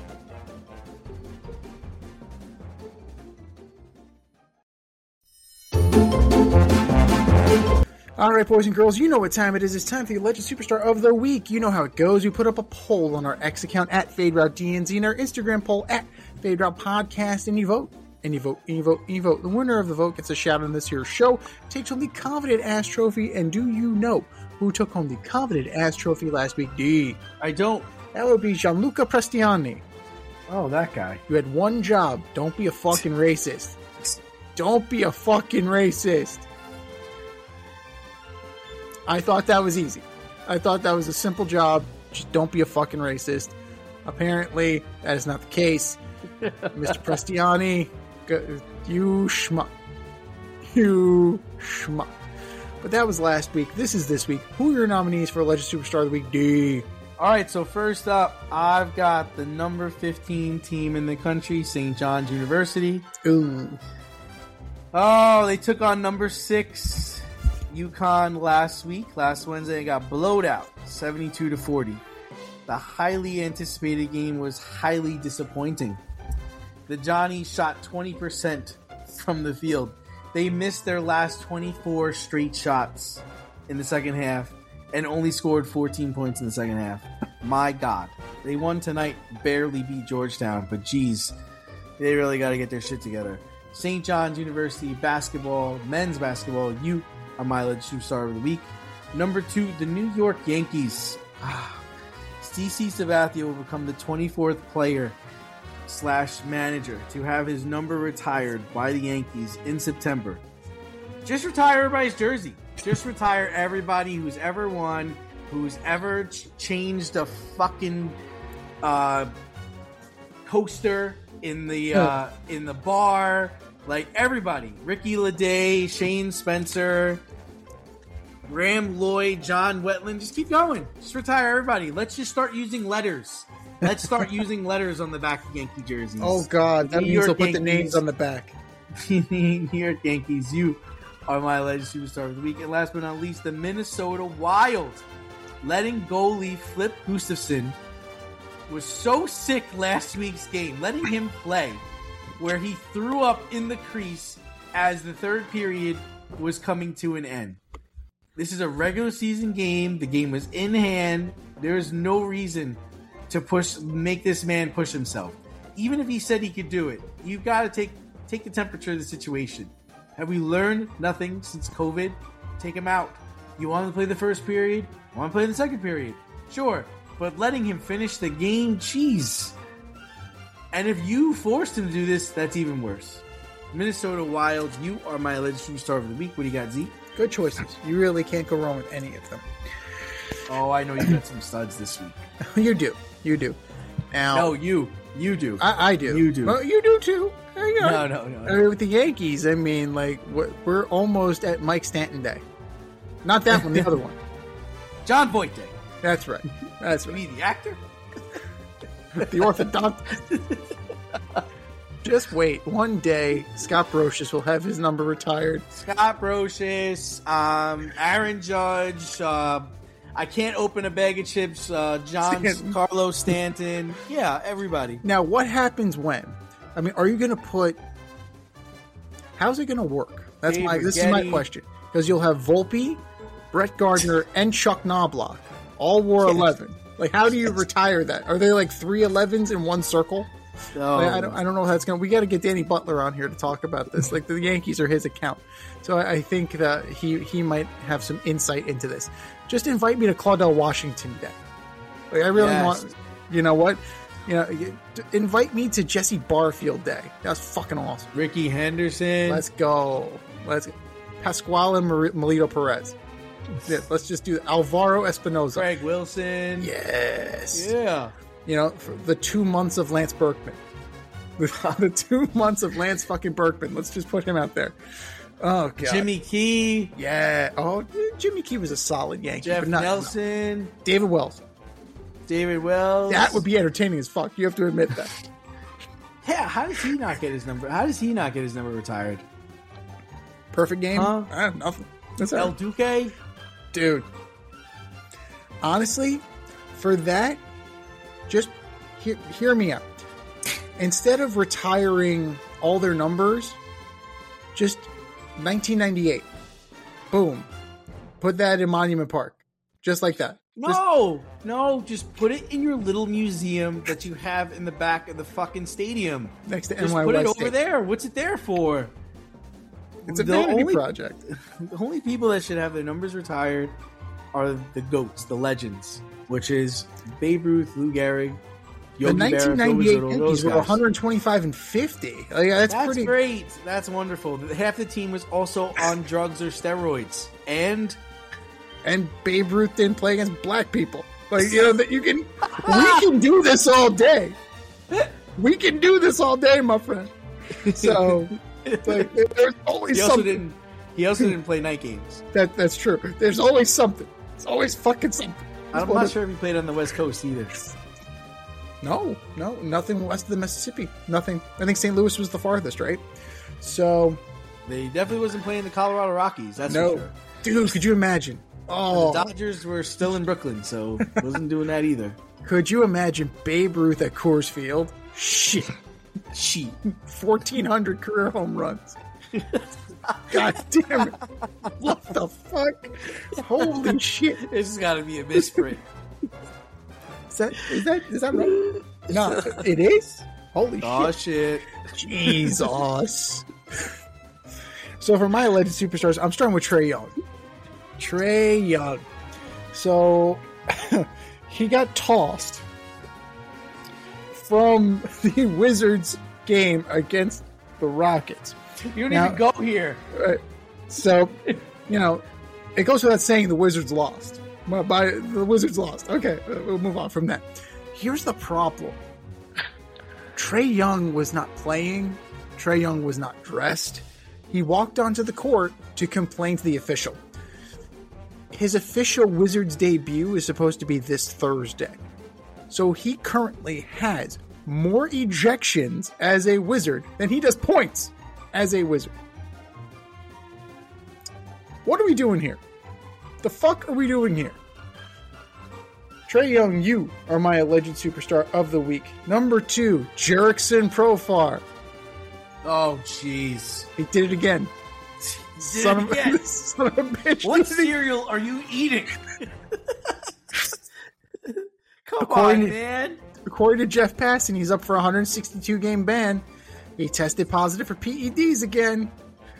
All right, boys and girls, you know what time it is. It's time for the Alleged Superstar of the Week. You know how it goes. We put up a poll on our X account at FadeRouteDNZ and our Instagram poll at FadeRoutePodcast, and you vote. And you vote, and you vote, and you vote. The winner of the vote gets a shout out on this here show, takes home the coveted ass trophy, and do you know who took home the coveted ass trophy last week? D. I don't. That would be Gianluca Prestiani. Oh, that guy. You had one job. Don't be a fucking racist. Don't be a fucking racist. I thought that was easy. I thought that was a simple job. Just don't be a fucking racist. Apparently, that is not the case. Mister Prestiani, you schmuck. You schmuck. But that was last week. This is this week. Who are your nominees for Alleged Superstar of the Week, D? All right, so first up, I've got the number fifteen team in the country, Saint John's University. Ooh. Oh, they took on number six, UConn, last week. Last Wednesday, they got blowed out, seventy-two to forty. The highly anticipated game was highly disappointing. The Johnnies shot twenty percent from the field. They missed their last twenty-four straight shots in the second half and only scored fourteen points in the second half. My God. They won tonight, barely beat Georgetown, but geez, they really got to get their shit together. Saint John's University basketball, men's basketball, you are my Alleged Superstar of the Week. Number two, the New York Yankees. C C Sabathia will become the twenty-fourth player slash manager to have his number retired by the Yankees in September. Just retire everybody's jersey. Just retire everybody who's ever won, who's ever ch- changed a fucking uh, poster in the uh, in the bar, like everybody. Ricky Leday, Shane Spencer, Graham Lloyd, John Wetland. Just keep going. Just retire everybody. Let's just start using letters. Let's start using letters on the back of Yankee jerseys. Oh, God. That New means York they'll put Yankees. the names on the back. New York Yankees, you are my alleged superstar of the week. And last but not least, the Minnesota Wild. Letting goalie Flip Gustafson was so sick last week's game. Letting him play where he threw up in the crease as the third period was coming to an end. This is a regular season game. The game was in hand. There is no reason to push, make this man push himself. Even if he said he could do it, you've got to take take the temperature of the situation. Have we learned nothing since COVID? Take him out. You want him to play the first period? Want to play the second period? Sure. But letting him finish the game, jeez. And if you forced him to do this, that's even worse. Minnesota Wild, you are my alleged superstar of the week. What do you got, Zeke? Good choices. You really can't go wrong with any of them. Oh, I know you got some studs this week. You do. You do. Now, No, you. You do. I, I do. You do. Well, you do too. Hang on. No, no, no. I mean, with the Yankees, I mean, like, we're, we're almost at Mike Stanton Day. Not that one, the other one. John Boyd Day. That's right. That's You right. mean the actor? The orthodontist. Just wait. One day, Scott Brocious will have his number retired. Scott Brocious, um, Aaron Judge, uh, I can't open a bag of chips, uh, John Stanton. Carlos Stanton. Yeah, everybody. Now, what happens when? I mean, are you going to put... How's it going to work? That's Dave my. This is my Righetti. question. Because you'll have Volpe, Brett Gardner, and Chuck Knobloch. All wore eleven. Like, how do you retire that? Are they like three elevens in one circle? Oh. Like, I don't. I don't know how that's going. to... We got to get Danny Butler on here to talk about this. Like, the Yankees are his account, so I, I think that he he might have some insight into this. Just invite me to Claudel Washington Day. Like, I really Yes. want. You know what? You know, you- invite me to Jesse Barfield Day. That's fucking awesome. Ricky Henderson. Let's go. Let's go. Pasquale Mar- Melito Perez. Yeah, let's just do Alvaro Espinoza. Craig Wilson. Yes. Yeah. You know, for the two months of Lance Berkman. The, the two months of Lance fucking Berkman. Let's just put him out there. Oh, God. Jimmy Key. Yeah. Oh, Jimmy Key was a solid Yankee. Jeff but not, Nelson. no. David Wells. David Wells. That would be entertaining as fuck. You have to admit that. Yeah, how does he not get his number? How does he not get his number retired? Perfect game? Huh? I have nothing. That's all El right. Duque? Dude, honestly, for that, just hear, hear me out. Instead of retiring all their numbers, just nineteen ninety-eight. Boom. Put that in Monument Park. Just like that. Just- No, no, just put it in your little museum that you have in the back of the fucking stadium. next to Just N Y put it West over State. there. What's it there for? It's a The vanity only- project. The only people that should have their numbers retired are the GOATs, the legends, which is Babe Ruth, Lou Gehrig, The Yogi Berra, nineteen ninety-eight Phil Rizzuto, Yankees those were guys. one twenty-five and fifty. Like, that's, That's pretty great. That's wonderful. Half the team was also on drugs or steroids. And And Babe Ruth didn't play against black people. Like, you know, that you can, we can do this all day. We can do this all day, my friend. So, like, there's always he also something. didn't. He also didn't play night games. That that's true. There's always something. There's always fucking something. I'm Well, not sure if he played on the West Coast either. No, no, nothing west of the Mississippi. Nothing. I think Saint Louis was the farthest, right? So, They definitely wasn't playing the Colorado Rockies. That's no, for sure. dude, could you imagine? Oh, The Dodgers were still in Brooklyn, so wasn't doing that either. could you imagine Babe Ruth at Coors Field? Shit, Cheat. fourteen hundred career home runs. God damn it! What the fuck? Holy shit! This has got to be a misprint. Is that is that is that right? No, it is. Holy Oh shit! shit! Jesus. So for my alleged superstars, I'm starting with Trae Young. Trae Young. So he got tossed from the Wizards game against the Rockets. You don't Now- even go here. Right. So, you know, it goes without saying the Wizards lost. Well, by the Wizards lost. Okay, uh, we'll move on from that. Here's the problem. Trae Young was not playing. Trae Young was not dressed. He walked onto the court to complain to the official. His official Wizards debut is supposed to be this Thursday. So he currently has more ejections as a Wizard than he does points as a Wizard. What are we doing here? The fuck are we doing here? Trae Young, you are my alleged superstar of the week. Number two, Jerickson Profar. Oh, jeez. He did it again. Did Son, it of, again. son of a bitch. What Did it- cereal are you eating? Come According on, to- man. According to Jeff Passan, he's up for a one hundred sixty-two game ban. He tested positive for P E Ds again.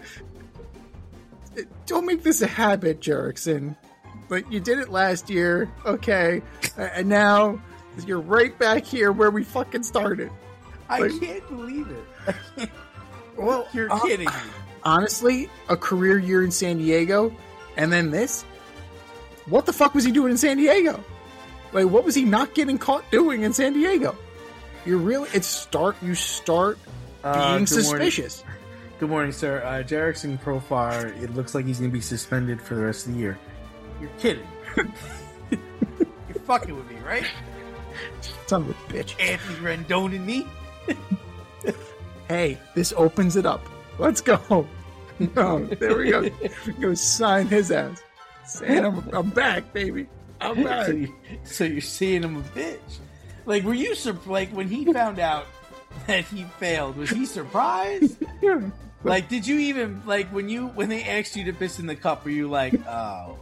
Don't make this a habit, Jerickson. But you did it last year, okay, and now you're right back here where we fucking started. I Like- can't believe it. I can't. Well, You're uh, kidding me. honestly, a career year in San Diego, and then this. What the fuck was he doing in San Diego? Like, what was he not getting caught doing in San Diego? You're really it's start you start being Uh, good suspicious. Morning. Good morning, sir. Uh, Jerickson Profar, it looks like he's going to be suspended for the rest of the year. You're kidding. You're fucking with me, right? Son of a bitch. Anthony Rendon and me? Hey, this opens it up. Let's go. No, there we go. Go sign his ass. Saying I'm, I'm back, baby. I'm back. So, you, so you're seeing him a bitch. Like, were you sur- like when he found out that he failed? Was he surprised? Like, did you even like when you when they asked you to piss in the cup? Were you like, oh?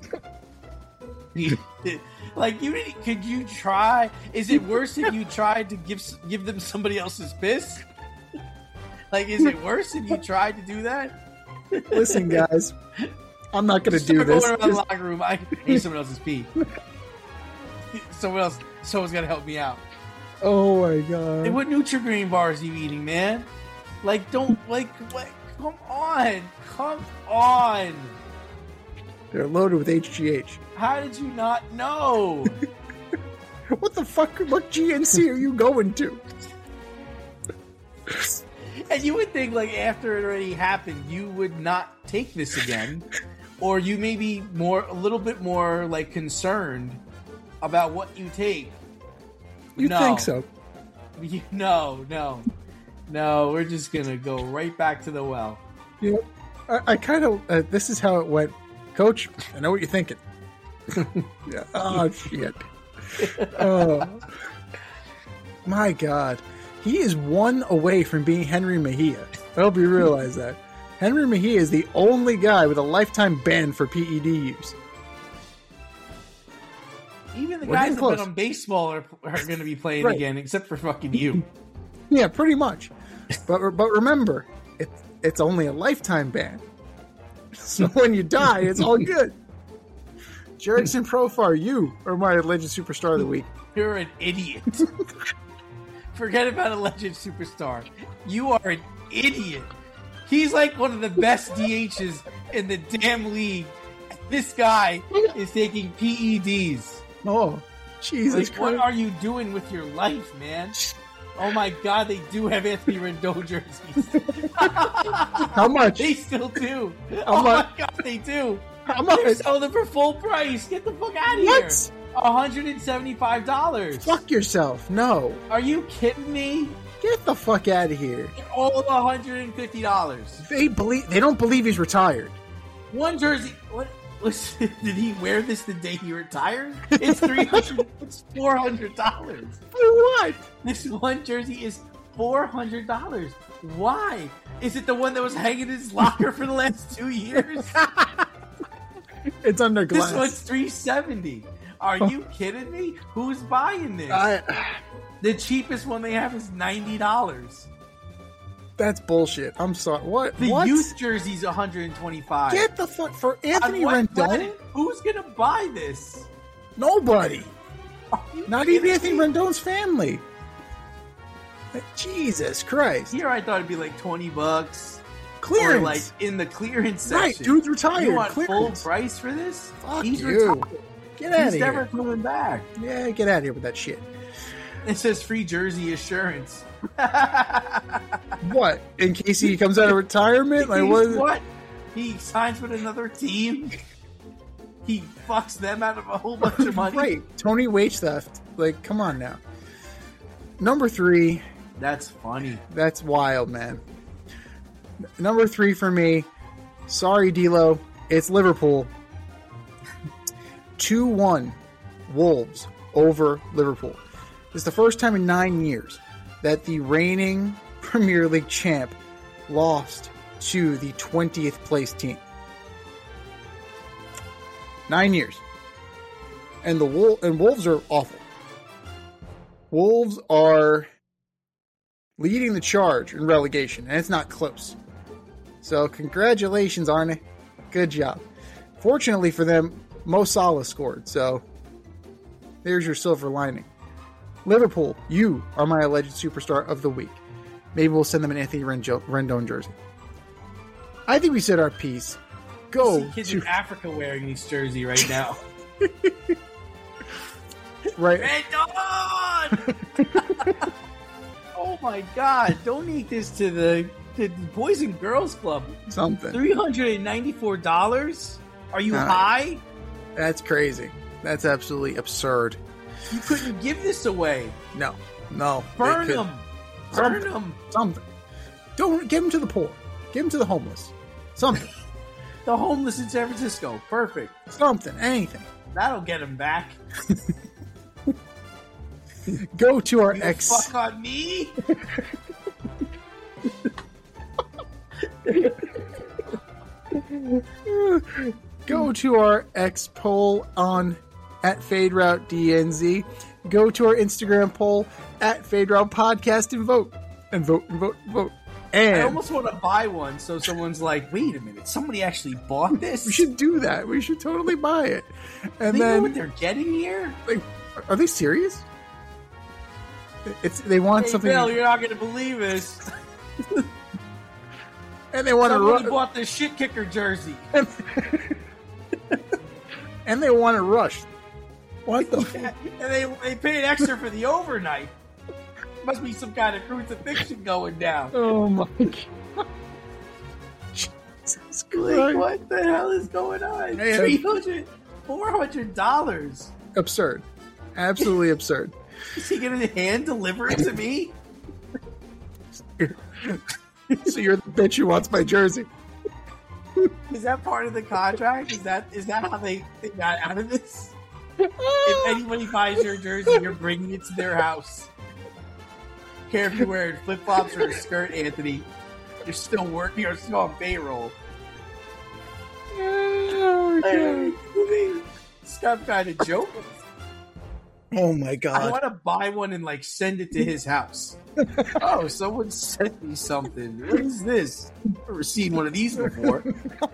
Like, you didn't? Could you try? Is it worse if you tried to give s- give them somebody else's piss? Like, is it worse if you tried to do that? Listen, guys, I'm not going to do Start this. Going around the locker room, I need someone else's pee. Someone else, someone's got to help me out. Oh my Hey, god. what Nutri-Grain bars are you eating, man? Like, don't like, like, come on, come on. They're loaded with H G H. How did you not know? What the fuck? What G N C are you going to? And you would think, like, after it already happened, you would not take this again, or you may be more, a little bit more, like, concerned about what you take. You No. think so? You, no, no, no. We're just gonna go right back to the well. Yeah. I, I kind of. Uh, this is how it went, Coach. I know what you're thinking. Yeah. Oh shit. Oh my god. He is one away from being Henry Mejia. I hope you realize that. Henry Mejia is the only guy with a lifetime ban for P E D use. Even the We're guys getting that close. bet on baseball are, are going to be playing Right. again, except for fucking you. Yeah, pretty much. But but remember, it's it's only a lifetime ban. So when you die, it's all good. Jerickson Profar, you are my alleged superstar of the week. You're an idiot. Forget about a legend superstar. You are an idiot. He's like one of the best D Hs in the damn league. This guy is taking P E Ds. Oh, Jesus Like, what Christ. are you doing with your life, man? Oh my god, they do have Anthony Rendon jerseys. How much? They still do. How oh much? my god, they do. How They're much? selling them for full price. Get the fuck out of What? here. one hundred seventy-five dollars. Fuck yourself. No. Are you kidding me? Get the fuck out of here. They're all one hundred fifty dollars. They believe they don't believe he's retired. One jersey. What? Listen, did he wear this the day he retired? It's three hundred. It's four hundred dollars. For what? This one jersey is four hundred dollars. Why? Is it the one that was hanging in his locker for the last two years? It's under glass. This one's three seventy. Are you kidding me? Who's buying this? I, The cheapest one they have is ninety dollars. that's bullshit. I'm sorry. What? The what? youth jersey's one hundred twenty-five. Get the fuck for Anthony On what Rendon? planet? Who's gonna buy this? Nobody. Are you Not kidding even Anthony me? Rendon's family. Like, Jesus Christ. Here, I thought it'd be like twenty bucks. Clearance. Or like in the clearance section. Right, dude's retired. You want Clearance. full price for this? Fuck He's you. retired. Get out of He's here. never coming back. Yeah, get out of here with that shit. It says free jersey assurance. What? In case he comes out of retirement? Like what? What? He signs with another team. He fucks them out of a whole bunch of money. Right. Tony wage theft. Like, come on now. Number three. That's funny. That's wild, man. Number three for me. Sorry, D'Lo. It's Liverpool. two one Wolves over Liverpool. It's the first time in nine years that the reigning Premier League champ lost to the twentieth place team. Nine years. And the Wol- and Wolves are awful. Wolves are leading the charge in relegation, and it's not close. So congratulations, Arne. Good job. Fortunately for them, Mo Salah scored, so there's your silver lining. Liverpool, you are my alleged superstar of the week. Maybe we'll send them an Anthony Rendon jersey. I think we said our piece. Go I see kids to in Africa wearing this jersey right now. right. Rendon! Oh my God! Donate this to the to the Boys and Girls Club. Something. Three hundred and ninety-four dollars. Are you Uh, high? That's crazy. That's absolutely absurd. You couldn't give this away. No, no. Burn they could- them. Burn Something. them. Something. Don't give them to the poor. Give them to the homeless. Something. The homeless in San Francisco. Perfect. Something. Anything. That'll get them back. Go to our You ex. fuck on me? Go to our X poll on at FadeRouteDNZ. Go to our Instagram poll at FadeRoute Podcast and vote. And vote and vote and vote. And I almost want to buy one so someone's like, wait a minute, somebody actually bought this? we should do that. We should totally buy it. And they know then, what they're getting here? like, are they serious? It's they want Hey, something, Bill, you're not going to believe this. and they want to Somebody rush, bought this shit kicker jersey. and they want to rush. What the? Yeah, and they, they paid extra for the overnight. Must be some kind of crucifixion going down. Oh my God! Jesus Like, Christ. what the hell is going on? Hey, three hundred dollars, four hundred dollars. Absurd. Absolutely absurd. Is he going to hand deliver it to me? So you're the bitch who wants my jersey. Is that part of the contract? Is that is that how they, they got out of this? If anybody buys your jersey, you're bringing it to their house. Care if you're wearing flip flops or a skirt, Anthony. You're still working. You're still on payroll. Oh, Hey, some kind of joke. oh my I God. want to buy one and like send it to his house. Oh, someone sent me something. What is this? Never seen one of these before.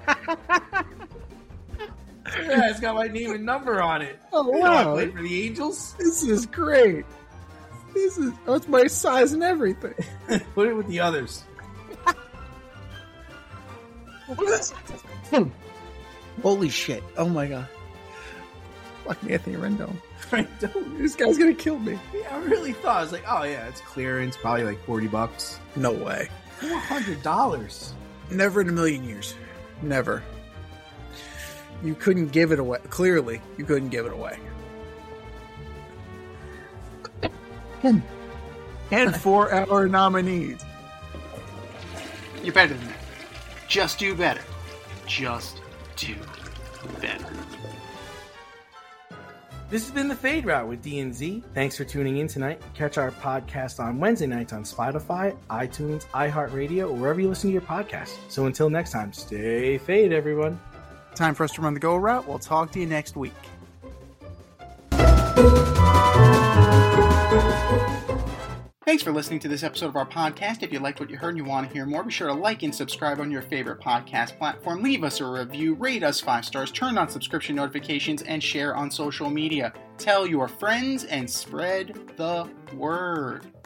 Yeah, it's got my name and number on it. Oh, You know, I wow. played for the Angels. This is great. This is oh, it's my size and everything. Put it with the others. Holy shit. Oh my God. Fucking Anthony Rendon. Right, don't- This guy's gonna kill me. Yeah, I really thought I was like, oh yeah, it's clearance, probably like forty bucks. No way. Four hundred dollars. Never in a million years. Never. You couldn't give it away. Clearly, you couldn't give it away. And for our nominees. You're better than that. Just do better. Just do better. This has been the Fade Route with D and Z. Thanks for tuning in tonight. Catch our podcast on Wednesday nights on Spotify, iTunes, iHeartRadio, or wherever you listen to your podcast. So until next time, stay fade, everyone. Time for us to run the go route. We'll talk to you next week. Thanks for listening to this episode of our podcast. If you liked what you heard and you want to hear more, be sure to like and subscribe on your favorite podcast platform. Leave us a review, rate us five stars, turn on subscription notifications, and share on social media. Tell your friends and spread the word.